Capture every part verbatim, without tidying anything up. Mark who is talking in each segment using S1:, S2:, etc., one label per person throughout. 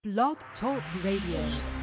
S1: Blog Talk Radio.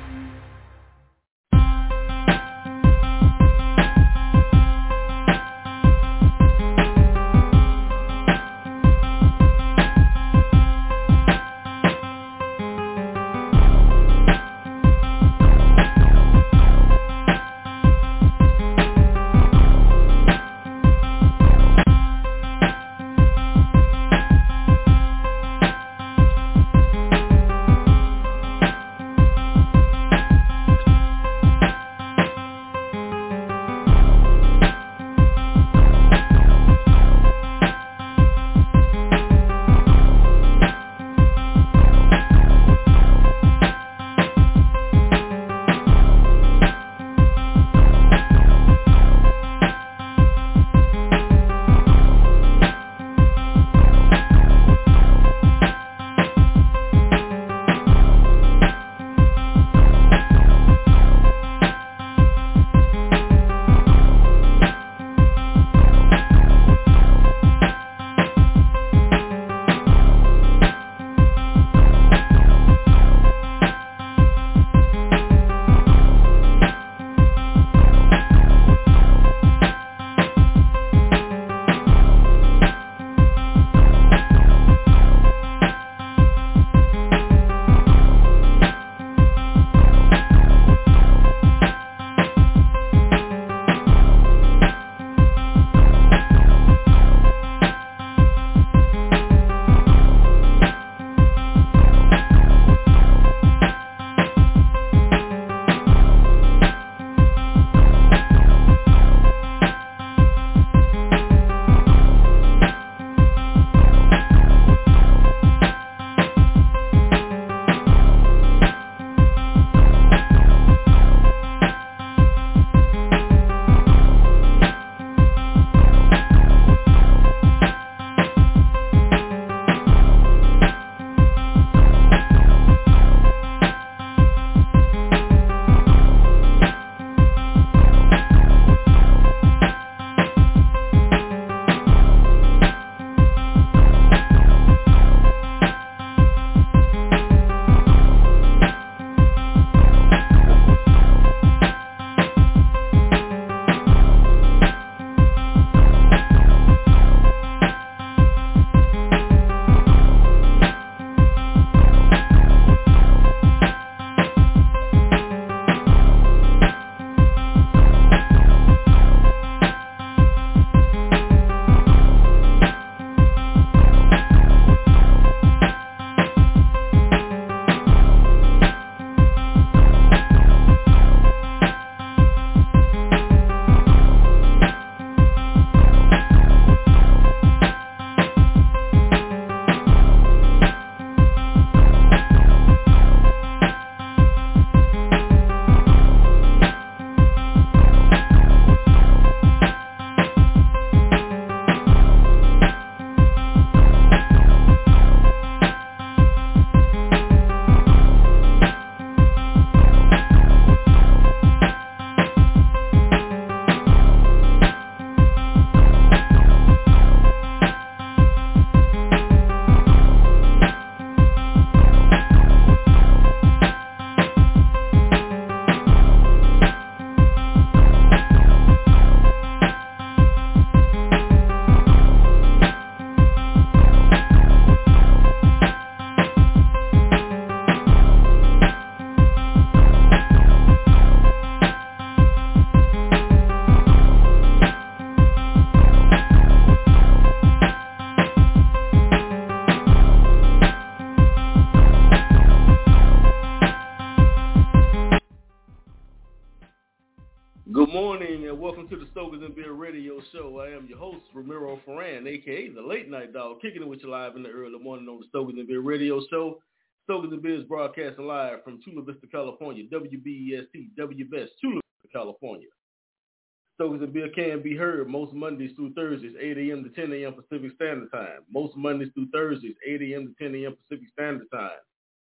S2: Good morning and welcome to the Stokers and Beer Radio Show. I am your host, Ramiro Ferran, a k a the Late Night Dog, kicking it with you live in the early morning on the Stokers and Beer Radio Show. Stokers and Beer is broadcasting live from Chula Vista, California, W B E S T, W B E S, Chula Vista, California. Stokers and Beer can be heard most Mondays through Thursdays, eight a.m. to ten a.m. Pacific Standard Time. Most Mondays through Thursdays, eight a.m. to ten a.m. Pacific Standard Time.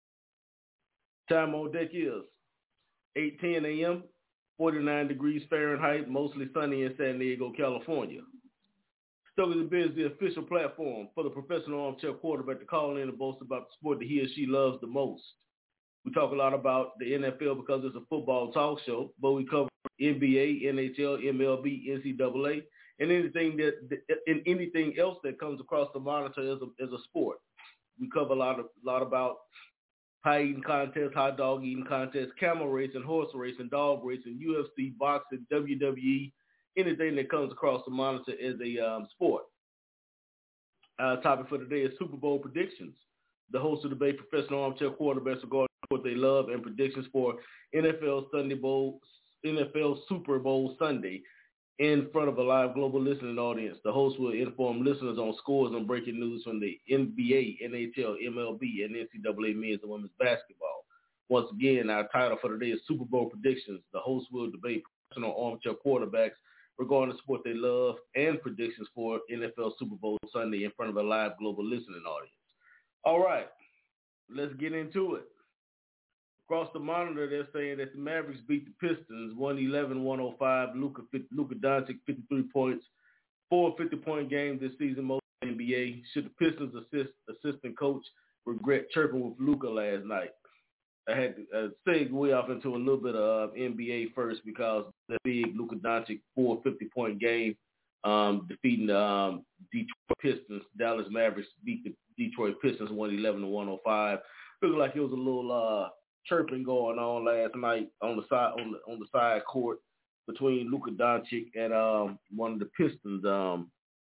S2: Time on deck is eight ten a.m., forty-nine degrees Fahrenheit, mostly sunny in San Diego, California. Stokers and Beer is the official platform for the professional armchair quarterback to call in and boast about the sport that he or she loves the most. We talk a lot about the N F L because it's a football talk show, but we cover N B A, N H L, M L B, N C double A, and anything that and anything else that comes across the monitor as a as a sport. We cover a lot of lot about pie eating contests, hot dog eating contests, camel racing, horse racing, dog racing, U F C, boxing, W W E, anything that comes across the monitor as a um, sport. Our topic for today is Super Bowl predictions. The host of the debate, professional armchair quarterbacks, regarding what they love and predictions for N F L Sunday Bowl, N F L Super Bowl Sunday in front of a live global listening audience. The host will inform listeners on scores and breaking news from the N B A, N H L, M L B, and N C double A men's and women's basketball. Once again, our title for today is Super Bowl predictions. The host will debate professional armchair quarterbacks regarding the sport they love and predictions for N F L Super Bowl Sunday in front of a live global listening audience. All right, let's get into it. Across the monitor, they're saying that the Mavericks beat the Pistons one eleven one oh five. Luka, Luka Doncic, fifty-three points, four fifty-point games this season, most in the N B A. Should the Pistons assist, assistant coach regret chirping with Luka last night? I had to uh, segue off into a little bit of uh, N B A first because the big Luka Doncic four fifty-point game um, defeating the um, Detroit Pistons. Dallas Mavericks beat the Detroit Pistons one eleven to one oh five. Looked like it was a little uh, chirping going on last night on the side on the on the side court between Luka Doncic and um, one of the Pistons um,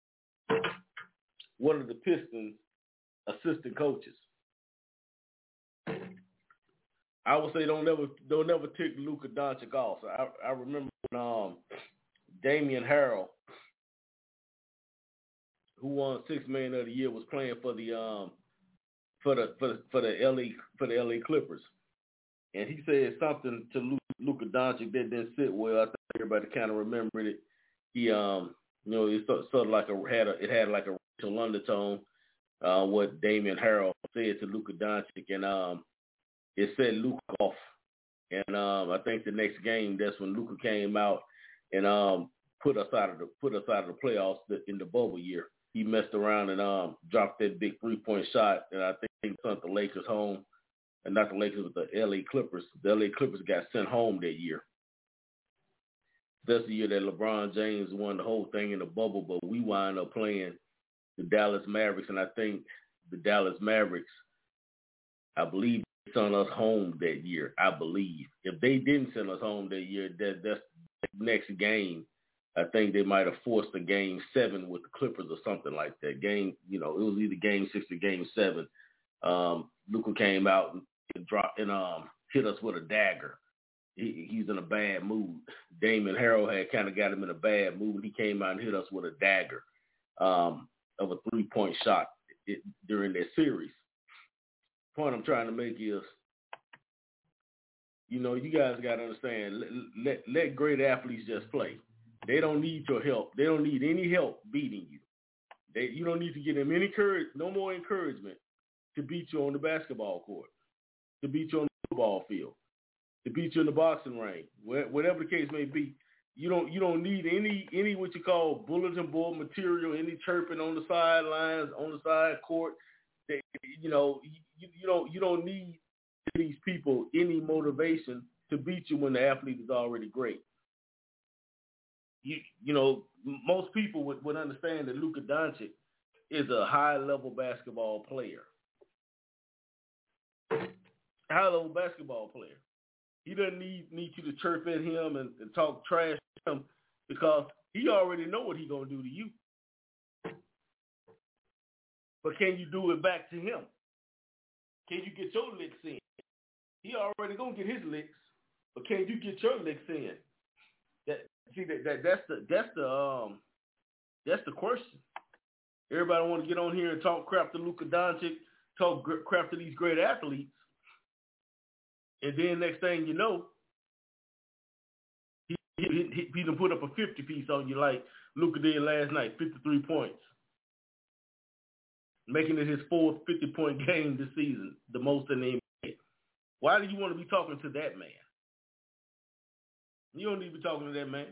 S2: one of the Pistons assistant coaches. I would say don't never don't never tick Luka Doncic off. So I I remember when um, Damian Harrell, who won Sixth Man of the Year, was playing for the um for the for the for the L A for the L A Clippers, and he said something to Luka Doncic that didn't sit well. I think everybody kind of remembered it. He um you know it sort, sort of like a had a, it had like a racial undertone. Uh, what Damian Harrell said to Luka Doncic, and um it said Luka off, and um I think the next game that's when Luka came out and um put us out of the put us out of the playoffs in the bubble year. He messed around and um, dropped that big three-point shot, and I think he sent the Lakers home, and not the Lakers, but the L A Clippers. The L A Clippers got sent home that year. That's the year that LeBron James won the whole thing in the bubble, but we wound up playing the Dallas Mavericks, and I think the Dallas Mavericks, I believe, sent us home that year, I believe. If they didn't send us home that year, that that's the next game. I think they might have forced a game seven with the Clippers or something like that. Game, you know, it was either game six or game seven. Um, Luka came out and dropped and um, hit us with a dagger. He, he's in a bad mood. Damian Harrell had kind of got him in a bad mood. He came out and hit us with a dagger um, of a three-point shot it, during that series. The point I'm trying to make is, you know, you guys got to understand, let, let, let great athletes just play. They don't need your help. They don't need any help beating you. They, you don't need to give them any courage, no more encouragement to beat you on the basketball court, to beat you on the football field, to beat you in the boxing ring, whatever the case may be. You don't you don't need any any what you call bulletin board material, any chirping on the sidelines, on the side court. They, you know, you, you don't you don't need these people any motivation to beat you when the athlete is already great. You, you know, most people would, would understand that Luka Doncic is a high-level basketball player. High-level basketball player. He doesn't need, need you to chirp at him and, and talk trash to him because he already know what he's going to do to you. But can you do it back to him? Can you get your licks in? He already going to get his licks, but can you get your licks in? That See that, that that's the that's the um that's the question. Everybody want to get on here and talk crap to Luka Doncic, talk crap to these great athletes, and then next thing you know, he he, he, he done put up a fifty piece on you like Luka did last night, fifty-three points, making it his fourth fifty point game this season, the most in the N B A. Why do you want to be talking to that man? You don't need to be talking to that man.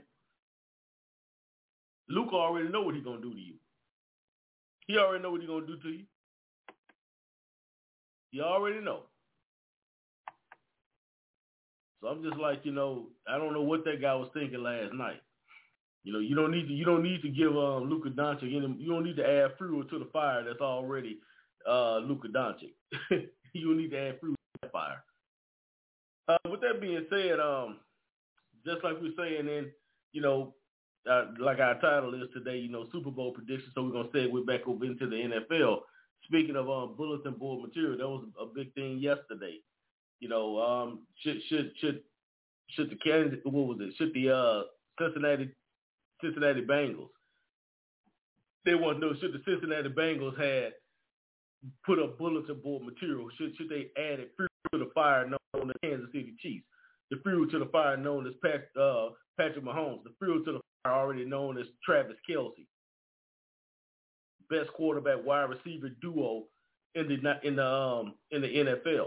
S2: Luka already know what he's going to do to you. He already know what he's going to do to you. You already know. So I'm just like, you know, I don't know what that guy was thinking last night. You know, you don't need to you don't need to give um, Luka Doncic any, you don't need to add fuel to the fire that's already uh, Luka Doncic. You don't need to add fuel to that fire. Uh, with that being said, um, just like we're saying, in you know, uh, like our title is today, you know, Super Bowl predictions. So we're gonna segue back over into the N F L. Speaking of um, bulletin board material, that was a big thing yesterday. You know, um, should should should should the Kansas what was it? Should the uh, Cincinnati Cincinnati Bengals. They want to know, should the Cincinnati Bengals had put up bulletin board material, should should they add it fuel to the fire known as Kansas City Chiefs, the fuel to the fire known as Pat, uh, Patrick Mahomes, the fuel to the fire already known as Travis Kelce, best quarterback wide receiver duo in the in the um in the N F L.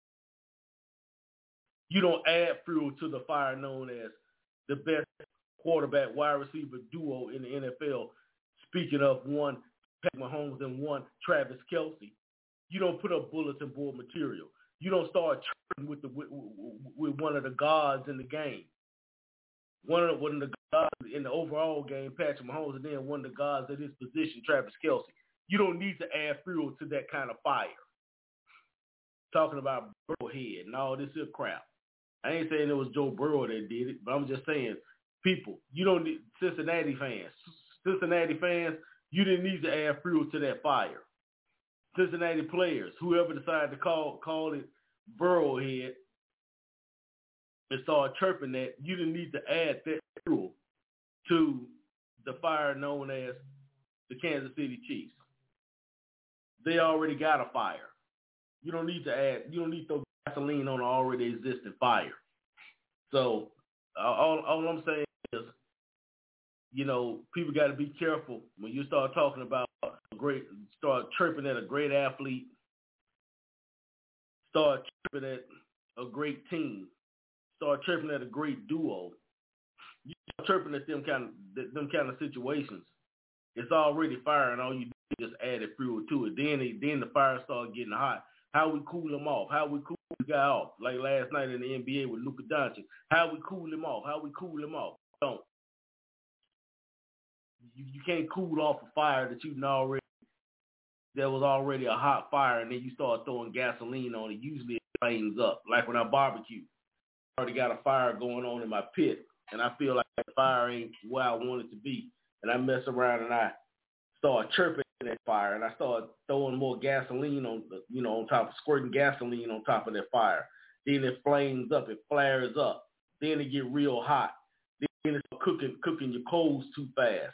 S2: You don't add fuel to the fire known as the best quarterback wide receiver duo in the N F L. Speaking of one Patrick Mahomes and one Travis Kelce, you don't put up bulletin board material. You don't start trading with the with, with one of the gods in the game. One of, the, one of the gods in the overall game, Patrick Mahomes, and then one of the gods at his position, Travis Kelce. You don't need to add fuel to that kind of fire. Talking about Burrowhead and all this here crap. I ain't saying it was Joe Burrow that did it, but I'm just saying, people, you don't need Cincinnati fans. Cincinnati fans, you didn't need to add fuel to that fire. Cincinnati players, whoever decided to call call it Burrowhead and start chirping that, you didn't need to add that fuel to the fire known as the Kansas City Chiefs. They already got a fire. You don't need to add, you don't need to throw gasoline on an already existing fire. So uh, all, all I'm saying is, you know, people got to be careful when you start talking about a great, start chirping at a great athlete, start chirping at a great team, start chirping at a great duo. You start chirping at them kind of them kind of situations. It's already fire, and all you do is just add a fuel to it. Then they, then the fire starts getting hot. How we cool them off? How we cool the guy off? Like last night in the N B A with Luka Doncic. How we cool him off? How we cool him off? Don't. You, you can't cool off a fire that you already that was already a hot fire, and then you start throwing gasoline on it. Usually it flames up. Like when I barbecue, I already got a fire going on in my pit, and I feel like the fire ain't where I want it to be, and I mess around and I start chirping that fire, and I start throwing more gasoline on the, you know, on top, squirting gasoline on top of that fire. Then it flames up, it flares up. Then it get real hot. Then it's cooking, cooking your coals too fast.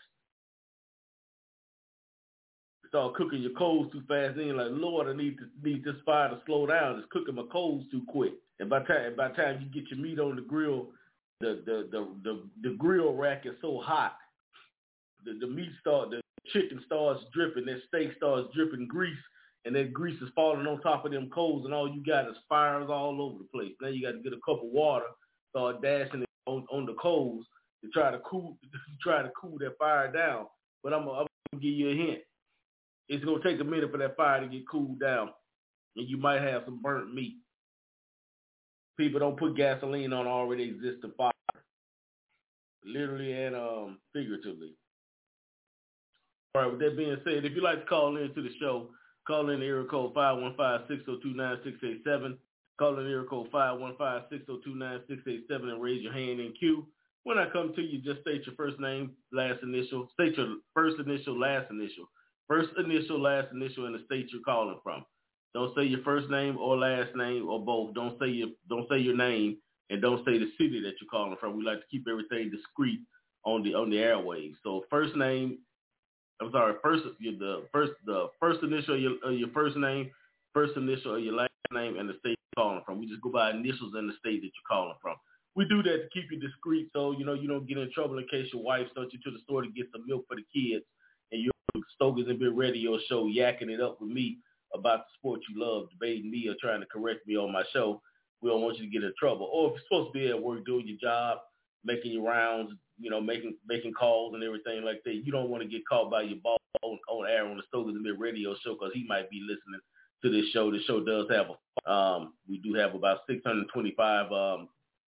S2: Start cooking your coals too fast. Then you're like, Lord, I need to need this fire to slow down. It's cooking my coals too quick. And by time by the time you get your meat on the grill, the the the the, the grill rack is so hot, the, the meat start the chicken starts dripping, that steak starts dripping grease, and that grease is falling on top of them coals, and all you got is fires all over the place. Now you got to get a cup of water, start dashing it on, on the coals to try to cool to try to cool that fire down. But I'm, I'm gonna give you a hint. It's gonna take a minute for that fire to get cooled down, and you might have some burnt meat. People don't put gasoline on already existing fire, literally and um, figuratively. All right, with that being said, if you'd like to call in to the show, call in the area code five one five, six oh two, nine six eight seven. Call in the area code five one five, six oh two, nine six eight seven and raise your hand in queue. When I come to you, just state your first name, last initial. State your first initial, last initial. First initial, last initial, and the state you're calling from. Don't say your first name or last name or both. Don't say your don't say your name, and don't say the city that you're calling from. We like to keep everything discreet on the on the airwaves. So first name, I'm sorry, first the first the first initial of your, of your first name, first initial of your last name, and the state you're calling from. We just go by initials and the state that you're calling from. We do that to keep you discreet, so you know you don't get in trouble in case your wife sent you to the store to get some milk for the kids, and you're Stokers and Beer Radio show yakking it up with me about the sport you love, debating me or trying to correct me on my show. We don't want you to get in trouble. Or if you're supposed to be at work doing your job, making your rounds, you know, making making calls and everything like that, you don't want to get caught by your boss on, on air on the Stokers and Beer Radio show because he might be listening to this show. The show does have a, um, we do have about six hundred twenty-five um,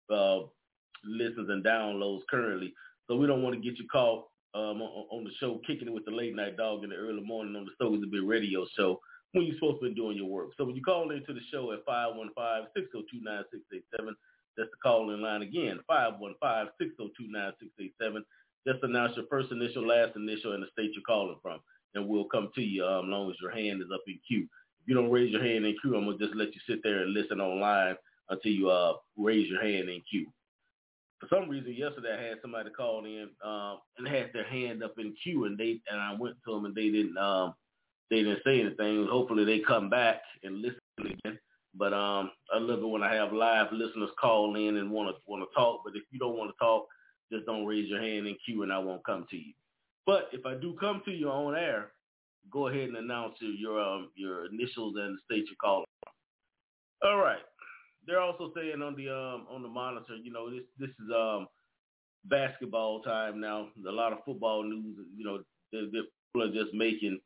S2: uh, listens and downloads currently. So we don't want to get you caught um, on, on the show kicking it with the late night dog in the early morning on the Stogies and Beer radio show when you're supposed to be doing your work. So when you call into the show at five one five, six oh two, nine six eight seven, that's the call-in line again, five one five, six oh two, nine six eight seven. Just announce your first initial, last initial, and the state you're calling from, and we'll come to you um, as long as your hand is up in queue. If you don't raise your hand in queue, I'm going to just let you sit there and listen online until you uh, raise your hand in queue. For some reason, yesterday I had somebody call in um, and had their hand up in queue, and they and I went to them and they didn't um, they didn't say anything. Hopefully they come back and listen again. But um, I love it when I have live listeners call in and want to want to talk. But if you don't want to talk, just don't raise your hand in queue, and I won't come to you. But if I do come to you on air, go ahead and announce your your, um, your initials and the state you're calling from. All right. They're also saying on the um, on the monitor, you know, this this is um, basketball time now. A lot of football news, you know, they're, they're people are just making,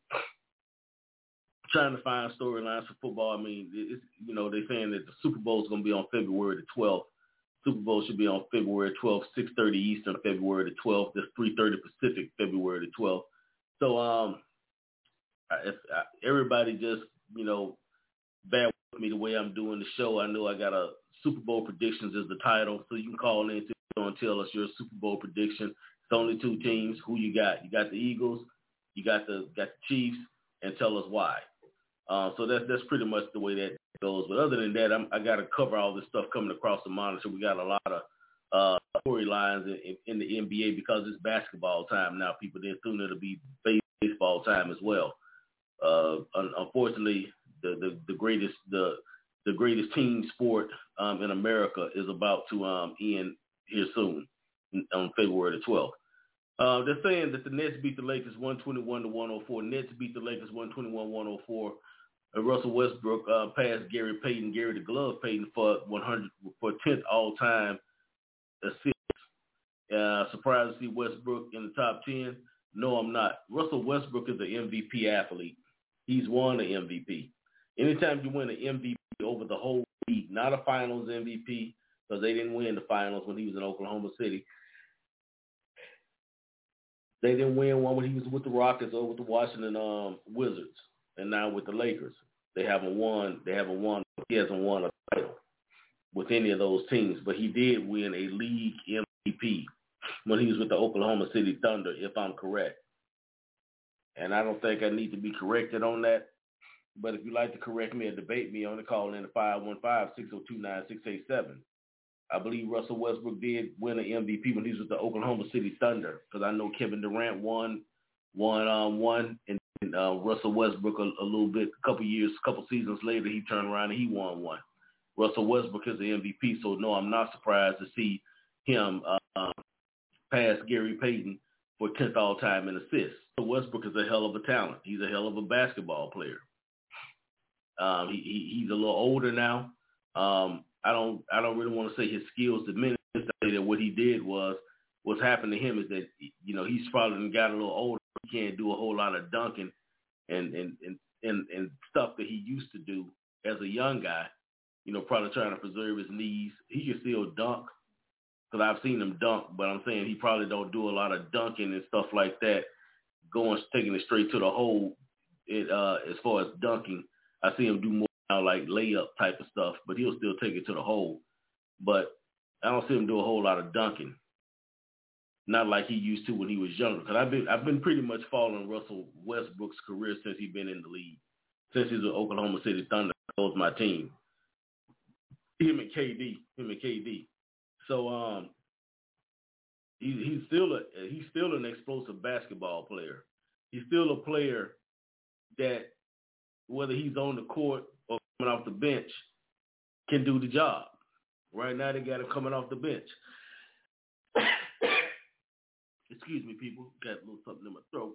S2: trying to find storylines for football. I mean, it's, you know, they're saying that the Super Bowl is going to be on February the twelfth. Super Bowl should be on February twelfth, six thirty Eastern, February the twelfth. That's three thirty Pacific, February the twelfth. So um, if, uh, everybody just, you know, bear with me the way I'm doing the show. I know I got a Super Bowl predictions as the title, so you can call in and tell us your Super Bowl prediction. It's only two teams. Who you got? You got the Eagles, you got the got the Chiefs, and tell us why. Uh, so that's that's pretty much the way that goes. But other than that, I'm, I got to cover all this stuff coming across the monitor. We got a lot of uh, storylines in, in, in the N B A because it's basketball time now. People, then soon it'll be baseball time as well. Uh, un- unfortunately, the, the, the greatest the the greatest team sport um, in America is about to um, end here soon on February the twelfth. Uh, they're saying that the Nets beat the Lakers one twenty-one to one oh four. Nets beat the Lakers one twenty-one to one oh four. Uh, Russell Westbrook uh, passed Gary Payton, Gary the Glove Payton, for one hundred for tenth all-time assist. Uh, surprised to see Westbrook in the top ten? No, I'm not. Russell Westbrook is an M V P athlete. He's won an M V P. Anytime you win an M V P over the whole league, not a finals M V P, because they didn't win the finals when he was in Oklahoma City. They didn't win one when he was with the Rockets or with the Washington um, Wizards, and now with the Lakers. They haven't won. They haven't won. He hasn't won a title with any of those teams, but he did win a league M V P when he was with the Oklahoma City Thunder, if I'm correct. And I don't think I need to be corrected on that. But if you'd like to correct me or debate me, on the call in at five one five, six oh two, nine six eight seven. I believe Russell Westbrook did win an M V P when he was with the Oklahoma City Thunder, because I know Kevin Durant won, won, um, one, and uh, Russell Westbrook a, a little bit, a couple years, a couple seasons later, he turned around and he won one. Russell Westbrook is the M V P, so no, I'm not surprised to see him uh, pass Gary Payton for tenth all-time in assists. So Westbrook is a hell of a talent. He's a hell of a basketball player. Um, he, he he's a little older now. Um, I don't I don't really want to say his skills diminished. I say that what he did was what's happened to him is that, you know, he's probably got a little older. He can't do a whole lot of dunking and and and and, and stuff that he used to do as a young guy. You know, probably trying to preserve his knees. He can still dunk, because I've seen him dunk, but I'm saying he probably don't do a lot of dunking and stuff like that, going taking it straight to the hole. It uh, as far as dunking, I see him do more now like layup type of stuff, but he'll still take it to the hole. But I don't see him do a whole lot of dunking, not like he used to when he was younger. Because I've been I've been pretty much following Russell Westbrook's career since he's been in the league, since he's with Oklahoma City Thunder. That was my team. Him and K D, him and K D. So um, he, he's still a he's still an explosive basketball player. He's still a player that, whether he's on the court or coming off the bench, can do the job. Right now they got him coming off the bench. Excuse me, people. Got a little something in my throat.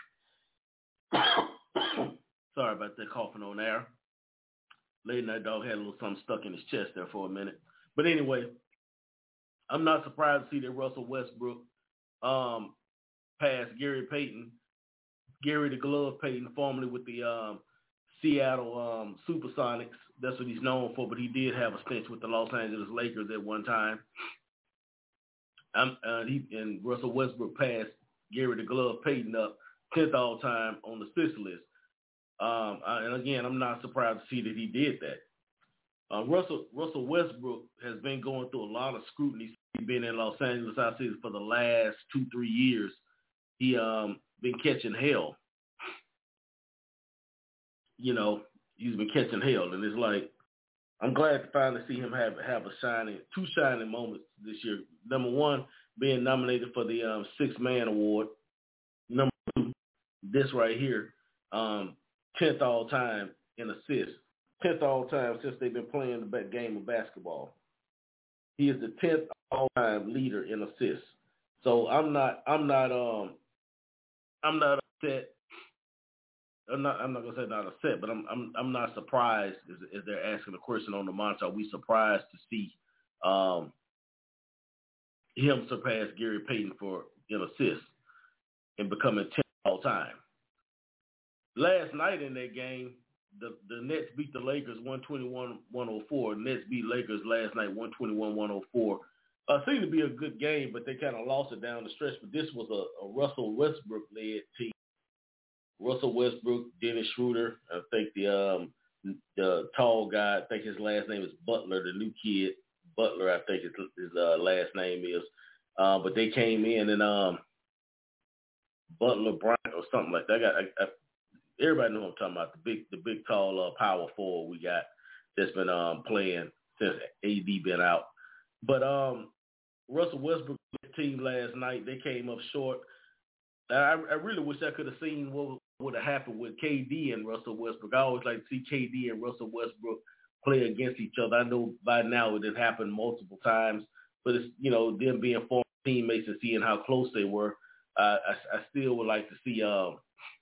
S2: Sorry about that coughing on air. Late night dog had a little something stuck in his chest there for a minute. But anyway, I'm not surprised to see that Russell Westbrook um, passed Gary Payton, Gary the Glove Payton, formerly with the um, Seattle um, Supersonics. That's what he's known for, but he did have a stint with the Los Angeles Lakers at one time. Um, uh, he, and Russell Westbrook passed Gary the Glove Payton up tenth all time on the assist list. Um, I, and again, I'm not surprised to see that he did that. Uh, Russell Russell Westbrook has been going through a lot of scrutiny. He's been in Los Angeles, I see, for the last two, three years. He um been catching hell. You know, he's been catching hell, and it's like I'm glad to finally see him have have a shining, two shining moments this year. Number one, being nominated for the um, Sixth Man Award. Number two, this right here, um, tenth all time in assists. tenth all time since they've been playing the game of basketball. He is the tenth all time leader in assists. So I'm not, I'm not, um, I'm not upset. I'm not, I'm not gonna say not upset, but I'm, I'm, I'm not surprised as, as they're asking the question on the monitor. Are we surprised to see um, him surpass Gary Payton for an assist and becoming tenth all time? Last night in that game, the, the Nets beat the Lakers one twenty-one to one oh four. Nets beat Lakers last night one twenty-one to one oh four. Uh, seemed to be a good game, but they kind of lost it down the stretch. But this was a, a Russell Westbrook-led team. Russell Westbrook, Dennis Schroeder, I think the um, the tall guy, I think his last name is Butler, the new kid. Butler, I think his, his uh, last name is. Uh, but they came in and um, Butler Bryant or something like that. I got, I, I, everybody know what I'm talking about, the big, the big tall uh, power forward we got that's been um, playing since A D been out. But um, Russell Westbrook's team last night, they came up short. I, I really wish I could have seen what would have happened with K D and Russell Westbrook. I always like to see K D and Russell Westbrook play against each other. I know by now it has happened multiple times, but it's, you know, them being former teammates and seeing how close they were. Uh, I, I still would like to see. Um,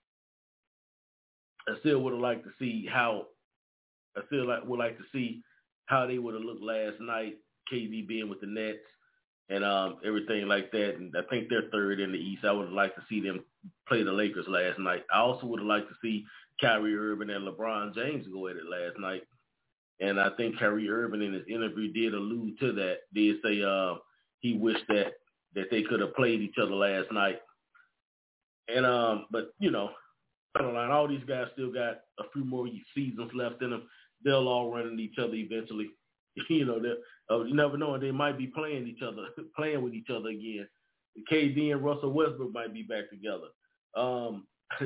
S2: I still would have liked to see how. I still like, would like to see how they would have looked last night. K D being with the Nets and um, everything like that. And I think they're third in the East. I would have liked to see them play the Lakers last night. I also would have liked to see Kyrie Irving and LeBron James go at it last night. And I think Kyrie Irving in his interview did allude to that. Did say uh, he wished that that they could have played each other last night. And um, but you know, all these guys still got a few more seasons left in them. They'll all run into each other eventually. You know, uh, you never know. They might be playing each other, playing with each other again. K D and Russell Westbrook might be back together. Um,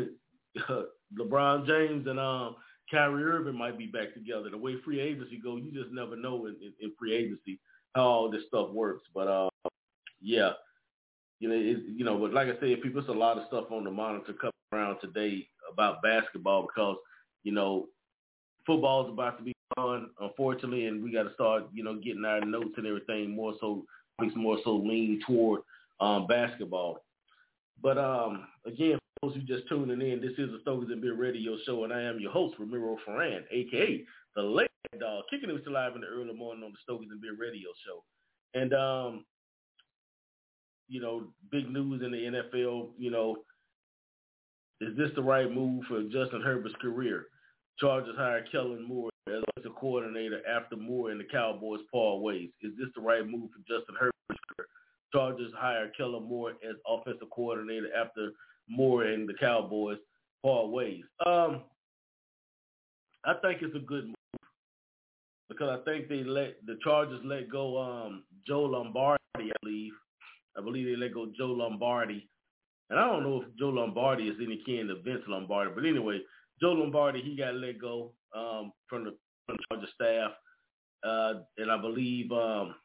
S2: LeBron James and um, Kyrie Irving might be back together. The way free agency goes, you just never know in, in, in free agency how all this stuff works. But uh, yeah, you know, it, you know, but like I said, people, it's a lot of stuff on the monitor coming around today about basketball because you know football's about to be on, unfortunately, and we got to start, you know, getting our notes and everything more so, more so lean toward um, basketball. But um, again, for those who just tuning in, this is the Stokers and Beer Radio Show, and I am your host, Ramiro Ferran, aka the Late Dog, kicking it with you live in the early morning on the Stokers and Beer Radio Show. And um, you know, big news in the N F L. You know, is this the right move for Justin Herbert's career? Chargers hired Kellen Moore as offensive coordinator after Moore and the Cowboys part ways. Is this the right move for Justin Herbert? Chargers hired Kellen Moore as offensive coordinator after Moore and the Cowboys part ways. Um, I think it's a good move because I think they let the Chargers let go um, Joe Lombardi, I believe. I believe they let go Joe Lombardi. And I don't know if Joe Lombardi is any kin to Vince Lombardi, but anyway, Joe Lombardi, he got let go um, from the from the Chargers staff, uh, and I believe, um,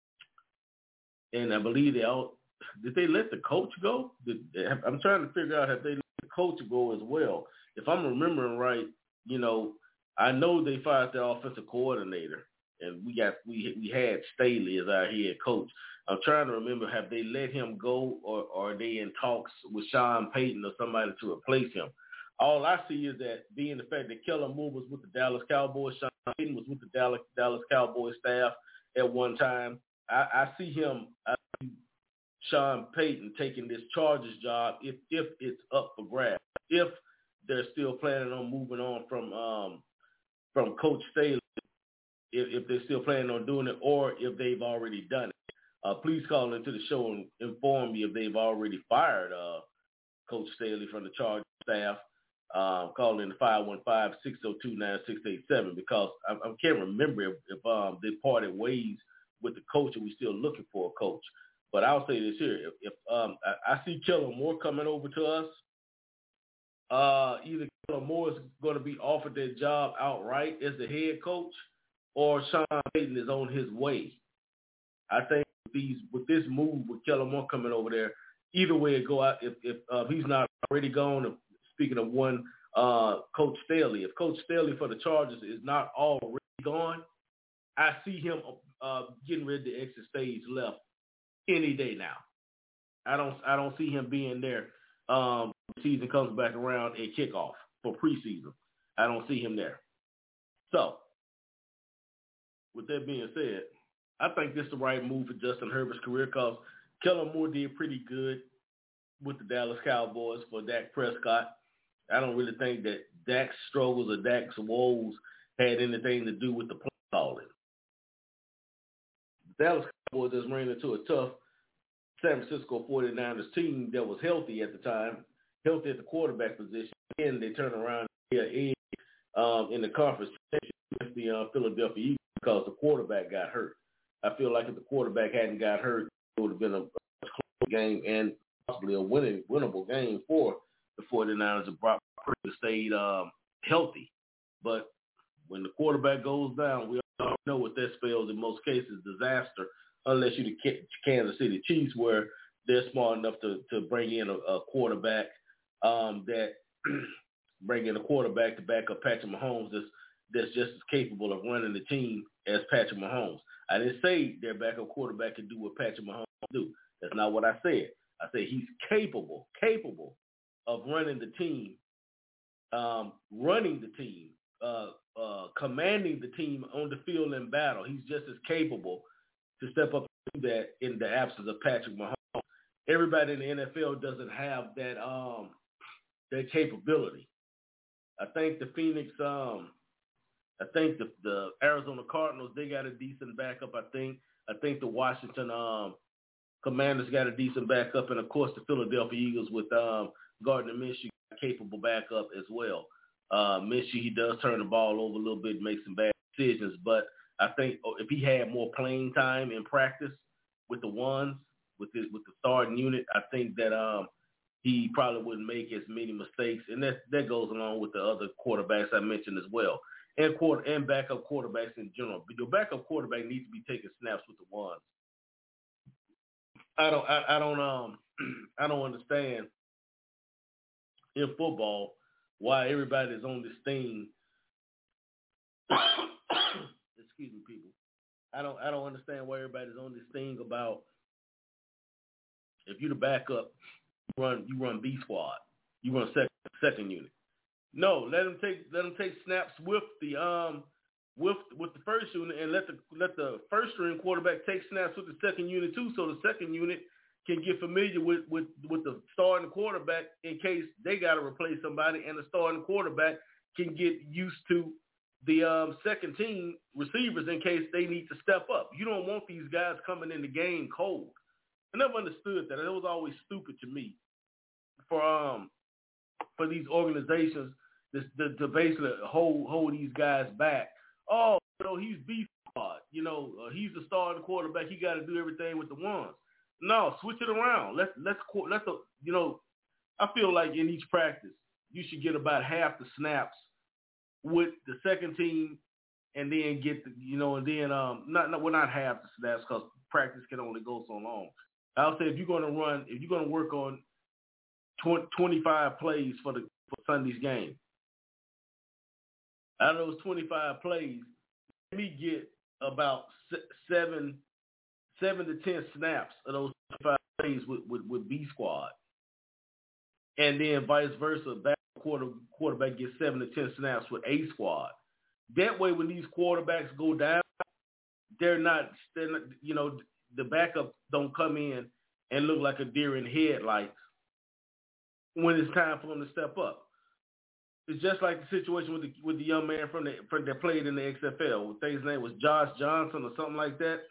S2: and I believe they all did. They let the coach go? Did, I'm trying to figure out if they let the coach go as well. If I'm remembering right, you know, I know they fired their offensive coordinator, and we got we we had Staley as our head coach. I'm trying to remember, have they let him go, or, or are they in talks with Sean Payton or somebody to replace him? All I see is that being the fact that Kellen Moore was with the Dallas Cowboys, Sean Payton was with the Dallas, Dallas Cowboys staff at one time. I, I see him, I see Sean Payton taking this Chargers job if if it's up for grabs. If they're still planning on moving on from um, from Coach Staley, if, if they're still planning on doing it, or if they've already done it. Uh, please call into the show and inform me if they've already fired uh, Coach Staley from the Chargers staff. Uh, call in the five one five, six oh two, nine six eight seven because I, I can't remember if, if um, they parted ways with the coach and we're still looking for a coach. But I'll say this here. If, if um, I, I see Kellen Moore coming over to us, uh, either Kellen Moore is going to be offered that job outright as the head coach or Sean Payton is on his way. I think with, these, with this move with Kellen Moore coming over there, either way it go out, if, if uh, he's not already gone, if, speaking of one, uh, Coach Staley, if Coach Staley for the Chargers is not already gone, I see him uh, getting ready to exit stage left any day now. I don't I don't see him being there. Um, the season comes back around at kickoff for preseason. I don't see him there. So, with that being said, I think this is the right move for Justin Herbert's career because Kellen Moore did pretty good with the Dallas Cowboys for Dak Prescott. I don't really think that Dak's struggles or Dak's woes had anything to do with the play calling. The Dallas Cowboys just ran into a tough San Francisco forty-niners team that was healthy at the time, healthy at the quarterback position, and they turned around and edge um, in the conference against the uh, Philadelphia Eagles because the quarterback got hurt. I feel like if the quarterback hadn't got hurt, it would have been a, a close game and possibly a winning, winnable game for the forty-niners if Brock Purdy stayed um, healthy. But when the quarterback goes down, we all know what that spells in most cases, disaster, unless you're the Kansas City Chiefs where they're smart enough to, to bring in a, a quarterback um, that bring in a quarterback to back up Patrick Mahomes that's, that's just as capable of running the team as Patrick Mahomes. I didn't say their backup quarterback can do what Patrick Mahomes do. That's not what I said. I said he's capable, capable of running the team, um, running the team, uh, uh, commanding the team on the field in battle. He's just as capable to step up and do that in the absence of Patrick Mahomes. Everybody in the N F L doesn't have that um, that capability. I think the Phoenix, um, I think the, the Arizona Cardinals, they got a decent backup. I think. I think the Washington um, Commanders got a decent backup, and of course the Philadelphia Eagles with um, Gardner Minshew, capable backup as well. Uh, Minshew, he does turn the ball over a little bit, make some bad decisions, but I think if he had more playing time in practice with the ones, with the, with the starting unit, I think that um, he probably wouldn't make as many mistakes, and that that goes along with the other quarterbacks I mentioned as well, and quarter and backup quarterbacks in general. But your backup quarterback needs to be taking snaps with the ones. I don't, I, I don't, um, I don't understand in football why everybody is on this thing. Excuse me, people. I don't, I don't understand why everybody's on this thing about if you're the backup, you run, you run B squad, you run second, second unit. No, let them take, let them take snaps with the, um, with with the first unit, and let the let the first string quarterback take snaps with the second unit too, so the second unit can get familiar with, with, with the starting quarterback in case they got to replace somebody, and the starting quarterback can get used to the um, second team receivers in case they need to step up. You don't want these guys coming in the game cold. I never understood that. It was always stupid to me for um for these organizations to, to, to basically hold hold these guys back. Oh, you know, he's B squad. You know, uh, he's the starting quarterback. He got to do everything with the ones. No, switch it around. Let's let's let's you know. I feel like in each practice you should get about half the snaps with the second team, and then get the you know, and then um not, not well not half the snaps because practice can only go so long. I'll say if you're going to run, if you're going to work on twenty-five plays for the for Sunday's game, out of those twenty-five plays, let me get about seven, seven to ten snaps of those twenty-five plays with, with, with B squad, and then vice versa. Back quarter quarterback gets seven to ten snaps with A squad. That way, when these quarterbacks go down, they're not, they're not, you know, the backup don't come in and look like a deer in headlights when it's time for them to step up. it's just like the situation with the with the young man from the from that played in the X F L. I think his name was Josh Johnson or something like that.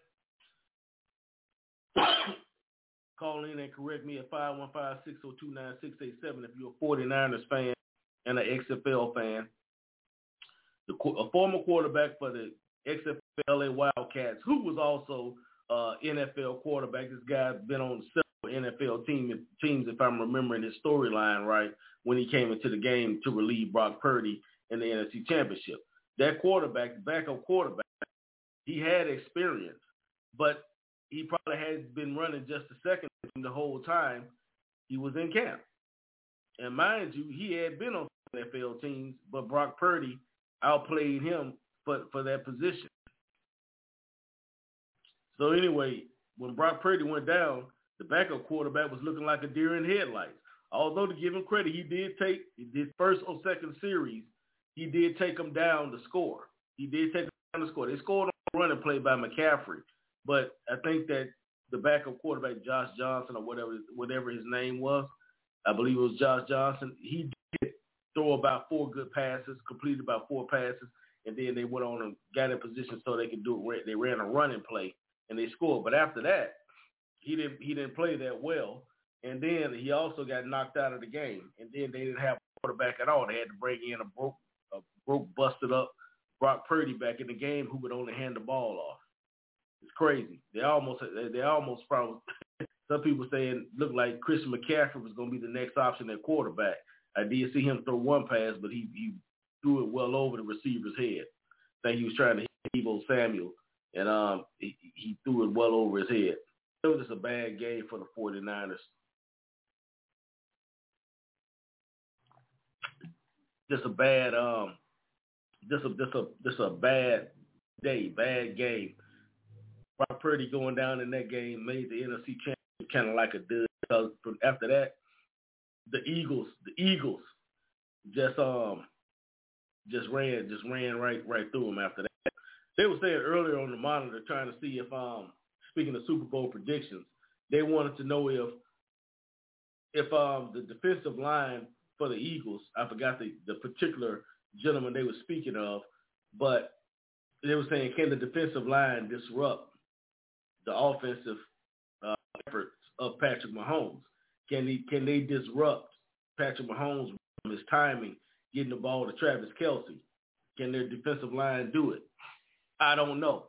S2: Call in and correct me at five one five, six oh two, nine six eight seven if you're a 49ers fan and an X F L fan. The, a former quarterback for the X F L A Wildcats, who was also uh, N F L quarterback. This guy's been on several N F L team, teams, if I'm remembering his storyline right, when he came into the game to relieve Brock Purdy in the N F C Championship. That quarterback, the backup quarterback, he had experience, but he probably had been running just a second the whole time he was in camp. And mind you, he had been on N F L teams, but Brock Purdy outplayed him for, for that position. So anyway, when Brock Purdy went down, the backup quarterback was looking like a deer in headlights. Although to give him credit, he did take his first or second series, he did take him down to score. He did take him down to score. They scored on a running play by McCaffrey, but I think that the backup quarterback, Josh Johnson or whatever whatever his name was, I believe it was Josh Johnson, he did throw about four good passes, completed about four passes, and then they went on and got in position so they could do it. They ran a running play and they scored. But after that, he didn't he didn't play that well. And then he also got knocked out of the game. And then they didn't have a quarterback at all. They had to bring in a broke, a broke, busted up Brock Purdy back in the game who would only hand the ball off. It's crazy. They almost they almost probably some people saying looked like Christian McCaffrey was going to be the next option at quarterback. I did see him throw one pass, but he, he threw it well over the receiver's head. I think he was trying to hit Deebo Samuel, and um, he, he threw it well over his head. It was just a bad game for the 49ers. Just a bad, um, just a just a just a bad day, bad game. Brock Purdy going down in that game made the N F C Championship kind of like a dud. Because from after that, the Eagles, the Eagles, just um, just ran, just ran right right through them after that. They were saying earlier on the monitor, trying to see if um, speaking of Super Bowl predictions, they wanted to know if if um the defensive line for the Eagles, I forgot the, the particular gentleman they were speaking of, but they were saying, can the defensive line disrupt the offensive uh, efforts of Patrick Mahomes? Can they, can they disrupt Patrick Mahomes from his timing, getting the ball to Travis Kelce? Can their defensive line do it? I don't know.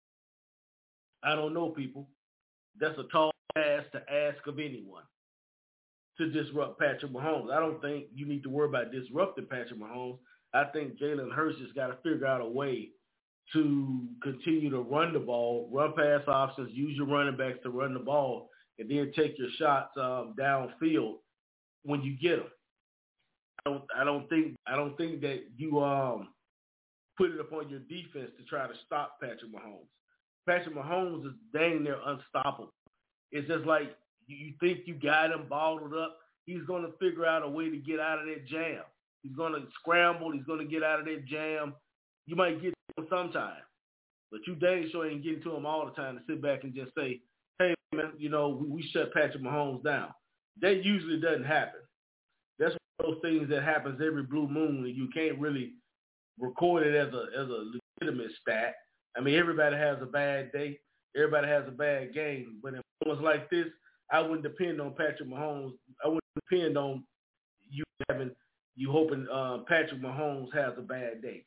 S2: I don't know, people. That's a tall task to ask of anyone, to disrupt Patrick Mahomes. I don't think you need to worry about disrupting Patrick Mahomes. I think Jalen Hurts has got to figure out a way to continue to run the ball, run pass options, use your running backs to run the ball, and then take your shots um, downfield when you get them. I don't, I don't think, I don't think that you um, put it upon your defense to try to stop Patrick Mahomes. Patrick Mahomes is dang near unstoppable. It's just like, you think you got him bottled up, he's going to figure out a way to get out of that jam. He's going to scramble. He's going to get out of that jam. You might get to him sometime, but you dang sure ain't getting to him all the time to sit back and just say, hey, man, you know, we, we shut Patrick Mahomes down. That usually doesn't happen. That's one of those things that happens every blue moon, and you can't really record it as a as a legitimate stat. I mean, everybody has a bad day. Everybody has a bad game. But in moments like this, I wouldn't depend on Patrick Mahomes. I wouldn't depend on you having you hoping uh, Patrick Mahomes has a bad day.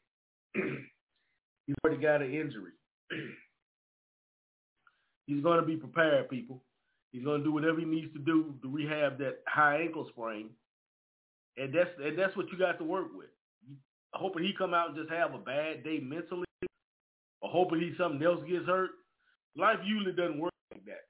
S2: He's already got an injury. He's going to be prepared, people. He's going to do whatever he needs to do to rehab that high ankle sprain, and that's and that's what you got to work with. Hoping he come out and just have a bad day mentally, or hoping he something else gets hurt. Life usually doesn't work like that.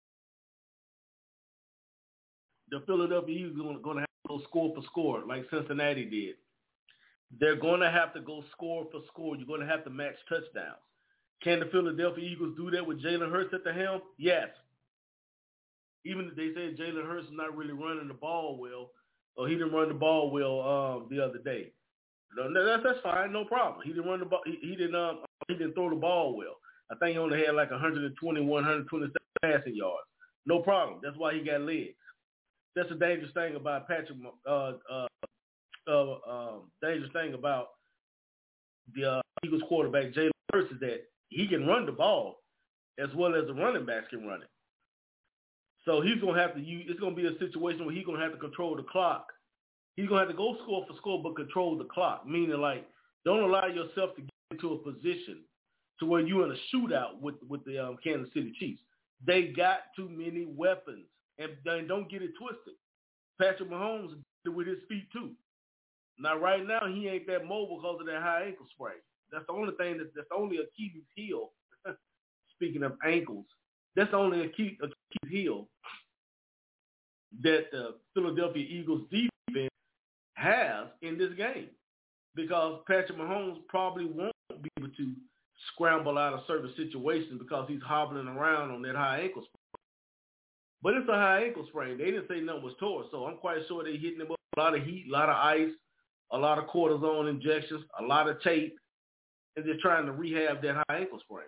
S2: The Philadelphia Eagles are going to have to go score for score like Cincinnati did. They're going to have to go score for score. You're going to have to match touchdowns. Can the Philadelphia Eagles do that with Jalen Hurts at the helm? Yes. Even if they say Jalen Hurts is not really running the ball well, or he didn't run the ball well um, the other day. No, that's, that's fine, no problem. He didn't run the ball. He, he didn't. Um, he didn't throw the ball well. I think he only had like one twenty-one, one twenty-seven passing yards. No problem. That's why he got legs. That's the dangerous thing about Patrick uh, uh, uh, um, dangerous thing about the uh, Eagles quarterback Jalen Hurts is that he can run the ball as well as the running backs can run it. So he's gonna have to use. It's gonna be a situation where he's gonna have to control the clock. He's gonna have to go score for score, but control the clock. Meaning, like, don't allow yourself to get into a position to where you're in a shootout with with the um, Kansas City Chiefs. They got too many weapons, and, and don't get it twisted. Patrick Mahomes did it with his feet too. Now, right now, he ain't that mobile because of that high ankle sprain. That's the only thing that that's the only Achilles heel. Speaking of ankles, that's the only Achilles, Achilles heel that the Philadelphia Eagles defense has in this game, because Patrick Mahomes probably won't be able to scramble out of certain situations because he's hobbling around on that high ankle sprain. But it's a high ankle sprain. They didn't say nothing was torn, so I'm quite sure they're hitting him up with a lot of heat, a lot of ice, a lot of cortisone injections, a lot of tape, and they're trying to rehab that high ankle sprain.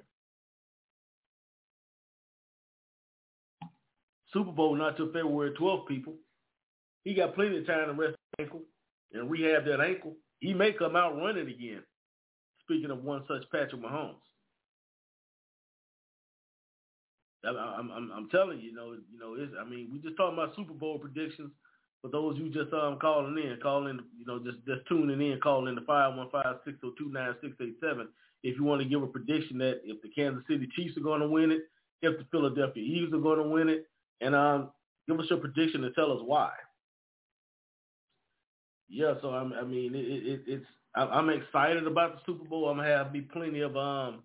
S2: Super Bowl not till February twelfth, people. He got plenty of time to rest the ankle and rehab that ankle. He may come out running again. Speaking of one such Patrick Mahomes. I'm, I'm, I'm telling you, you know, you know, it's, I mean, we just talking about Super Bowl predictions. For those you just um calling in, calling, you know, just just tuning in, calling in the five one five, six oh two, nine six eight seven. If you want to give a prediction that if the Kansas City Chiefs are going to win it, if the Philadelphia Eagles are going to win it, and um, give us your prediction and tell us why. Yeah, so I'm, I mean, it, it, it's I'm excited about the Super Bowl. I'm gonna have be plenty of um,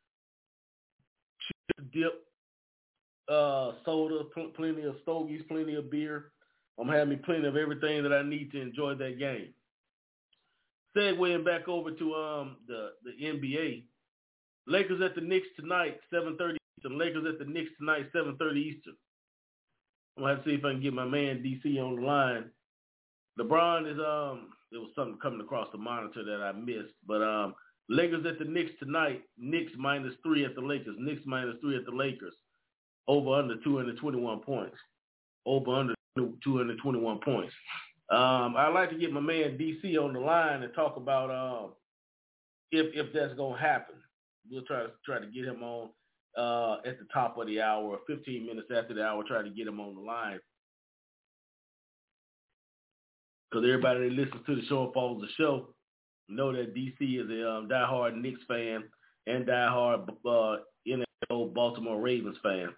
S2: chip dip, uh, soda, pl- plenty of stogies, plenty of beer. I'm having me plenty of everything that I need to enjoy that game. Segueing back over to um the, the N B A. Lakers at the Knicks tonight, seven thirty Eastern. Lakers at the Knicks tonight, seven thirty Eastern. I'm going to have to see if I can get my man D C on the line. LeBron is, um, there was something coming across the monitor that I missed. But um, Lakers at the Knicks tonight. Knicks minus three at the Lakers. Knicks minus three at the Lakers. Over under two hundred twenty-one points. Over under two hundred twenty-one points. Um, I'd like to get my man D C on the line and talk about uh, if if that's gonna happen. We'll try to try to get him on uh, at the top of the hour, fifteen minutes after the hour. Try to get him on the line because everybody that listens to the show and follows the show know that D C is a um, diehard Knicks fan and diehard uh, N F L Baltimore Ravens fan.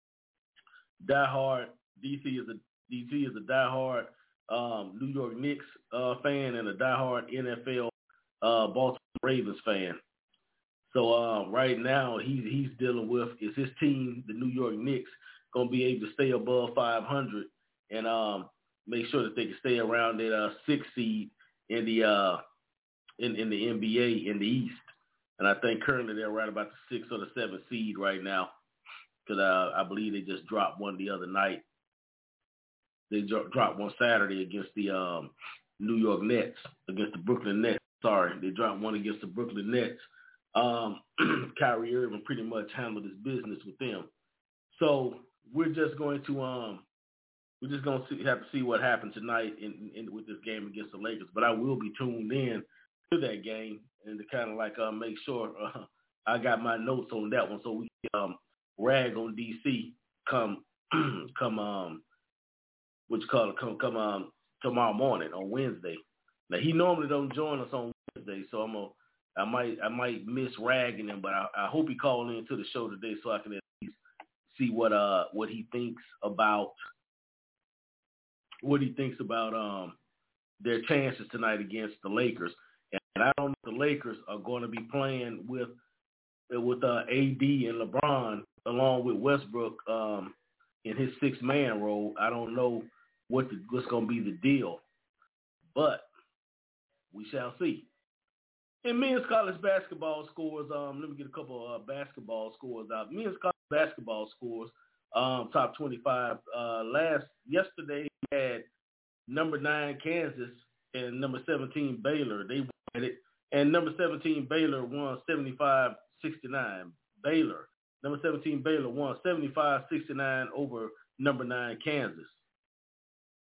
S2: Diehard D C is a D C is a diehard um, New York Knicks uh, fan and a diehard N F L uh, Baltimore Ravens fan. So uh, right now he's he's dealing with, is his team, the New York Knicks, gonna be able to stay above five hundred and um, make sure that they can stay around that uh, sixth seed in the uh, in in the N B A in the East. And I think currently they're right about the sixth or the seventh seed right now, because uh, I believe they just dropped one the other night. They dro- dropped one Saturday against the um, New York Nets, against the Brooklyn Nets. Sorry, they dropped one against the Brooklyn Nets. Um, Kyrie Irving pretty much handled his business with them. So we're just going to um, we're just going to see, have to see what happens tonight in, in with this game against the Lakers. But I will be tuned in to that game and to kind of like uh, make sure uh, I got my notes on that one, so we can um, rag on D C come come um what you call it come come um tomorrow morning on Wednesday. Now he normally don't join us on Wednesday, so I'm gonna I might I might miss ragging him, but I, I hope he called into the show today so I can at least see what uh what he thinks about what he thinks about um their chances tonight against the Lakers. And I don't know if the Lakers are going to be playing with with uh, A D and LeBron along with Westbrook um, in his six man role. I don't know what the, what's going to be the deal, but we shall see. In men's college basketball scores, um, let me get a couple of uh, basketball scores out. Men's college basketball scores, um, top twenty-five. Uh, last yesterday we had number nine Kansas and number seventeen Baylor. They won it, and number seventeen Baylor won seventy-five sixty-nine. Baylor, number seventeen Baylor won seventy-five sixty-nine over number nine Kansas.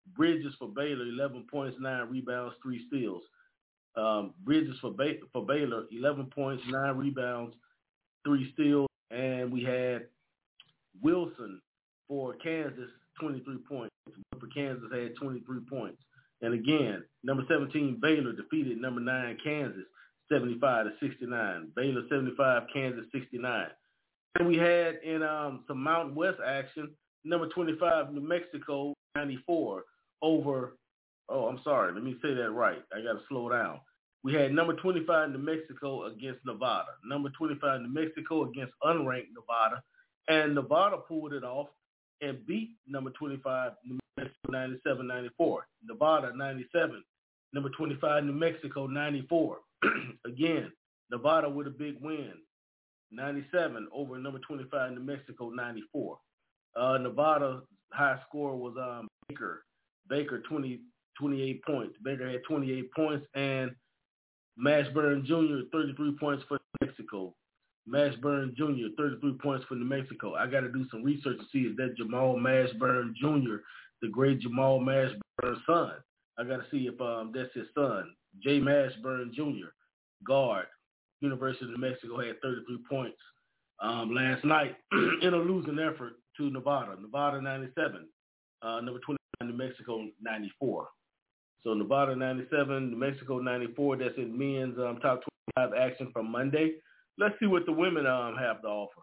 S2: Bridges for Baylor, eleven points, nine rebounds, three steals. Um, Bridges for, ba- for Baylor, eleven points, nine rebounds, three steals. And we had Wilson for Kansas, twenty-three points. For Kansas had twenty-three points. And again, number seventeen, Baylor defeated number nine, Kansas, seventy-five to sixty-nine. Baylor seventy-five, Kansas sixty-nine. And we had in um, some Mountain West action, number twenty-five, New Mexico, ninety-four over, oh, I'm sorry, let me say that right. I got to slow down. We had number twenty-five, New Mexico against Nevada. Number twenty-five, New Mexico against unranked Nevada. And Nevada pulled it off and beat number twenty-five, New Mexico, ninety-seven ninety-four. Nevada, ninety-seven. Number twenty-five, New Mexico, ninety-four. Again, Nevada with a big win. ninety-seven over number twenty-five, New Mexico, ninety-four. Uh, Nevada's high score was um, Baker. Baker, twenty, twenty-eight points. Baker had twenty-eight points, and Mashburn Junior, thirty-three points for New Mexico. Mashburn Junior, thirty-three points for New Mexico. I got to do some research to see if that Jamal Mashburn Junior, the great Jamal Mashburn's son. I got to see if um, that's his son. Jay Mashburn Junior, guard, University of New Mexico, had thirty-three points um, last night in a losing effort to Nevada. Nevada ninety-seven, uh, number twenty-nine, New Mexico ninety-four. So Nevada ninety-seven, New Mexico ninety-four. That's in men's um, top twenty-five action from Monday. Let's see what the women um, have to offer.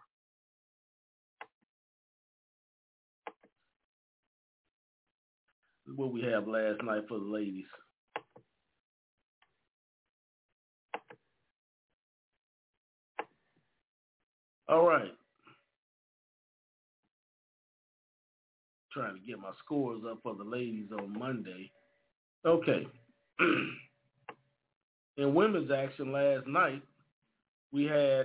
S2: What we have last night for the ladies. All right. Trying to get my scores up for the ladies on Monday. Okay. In women's action last night, we had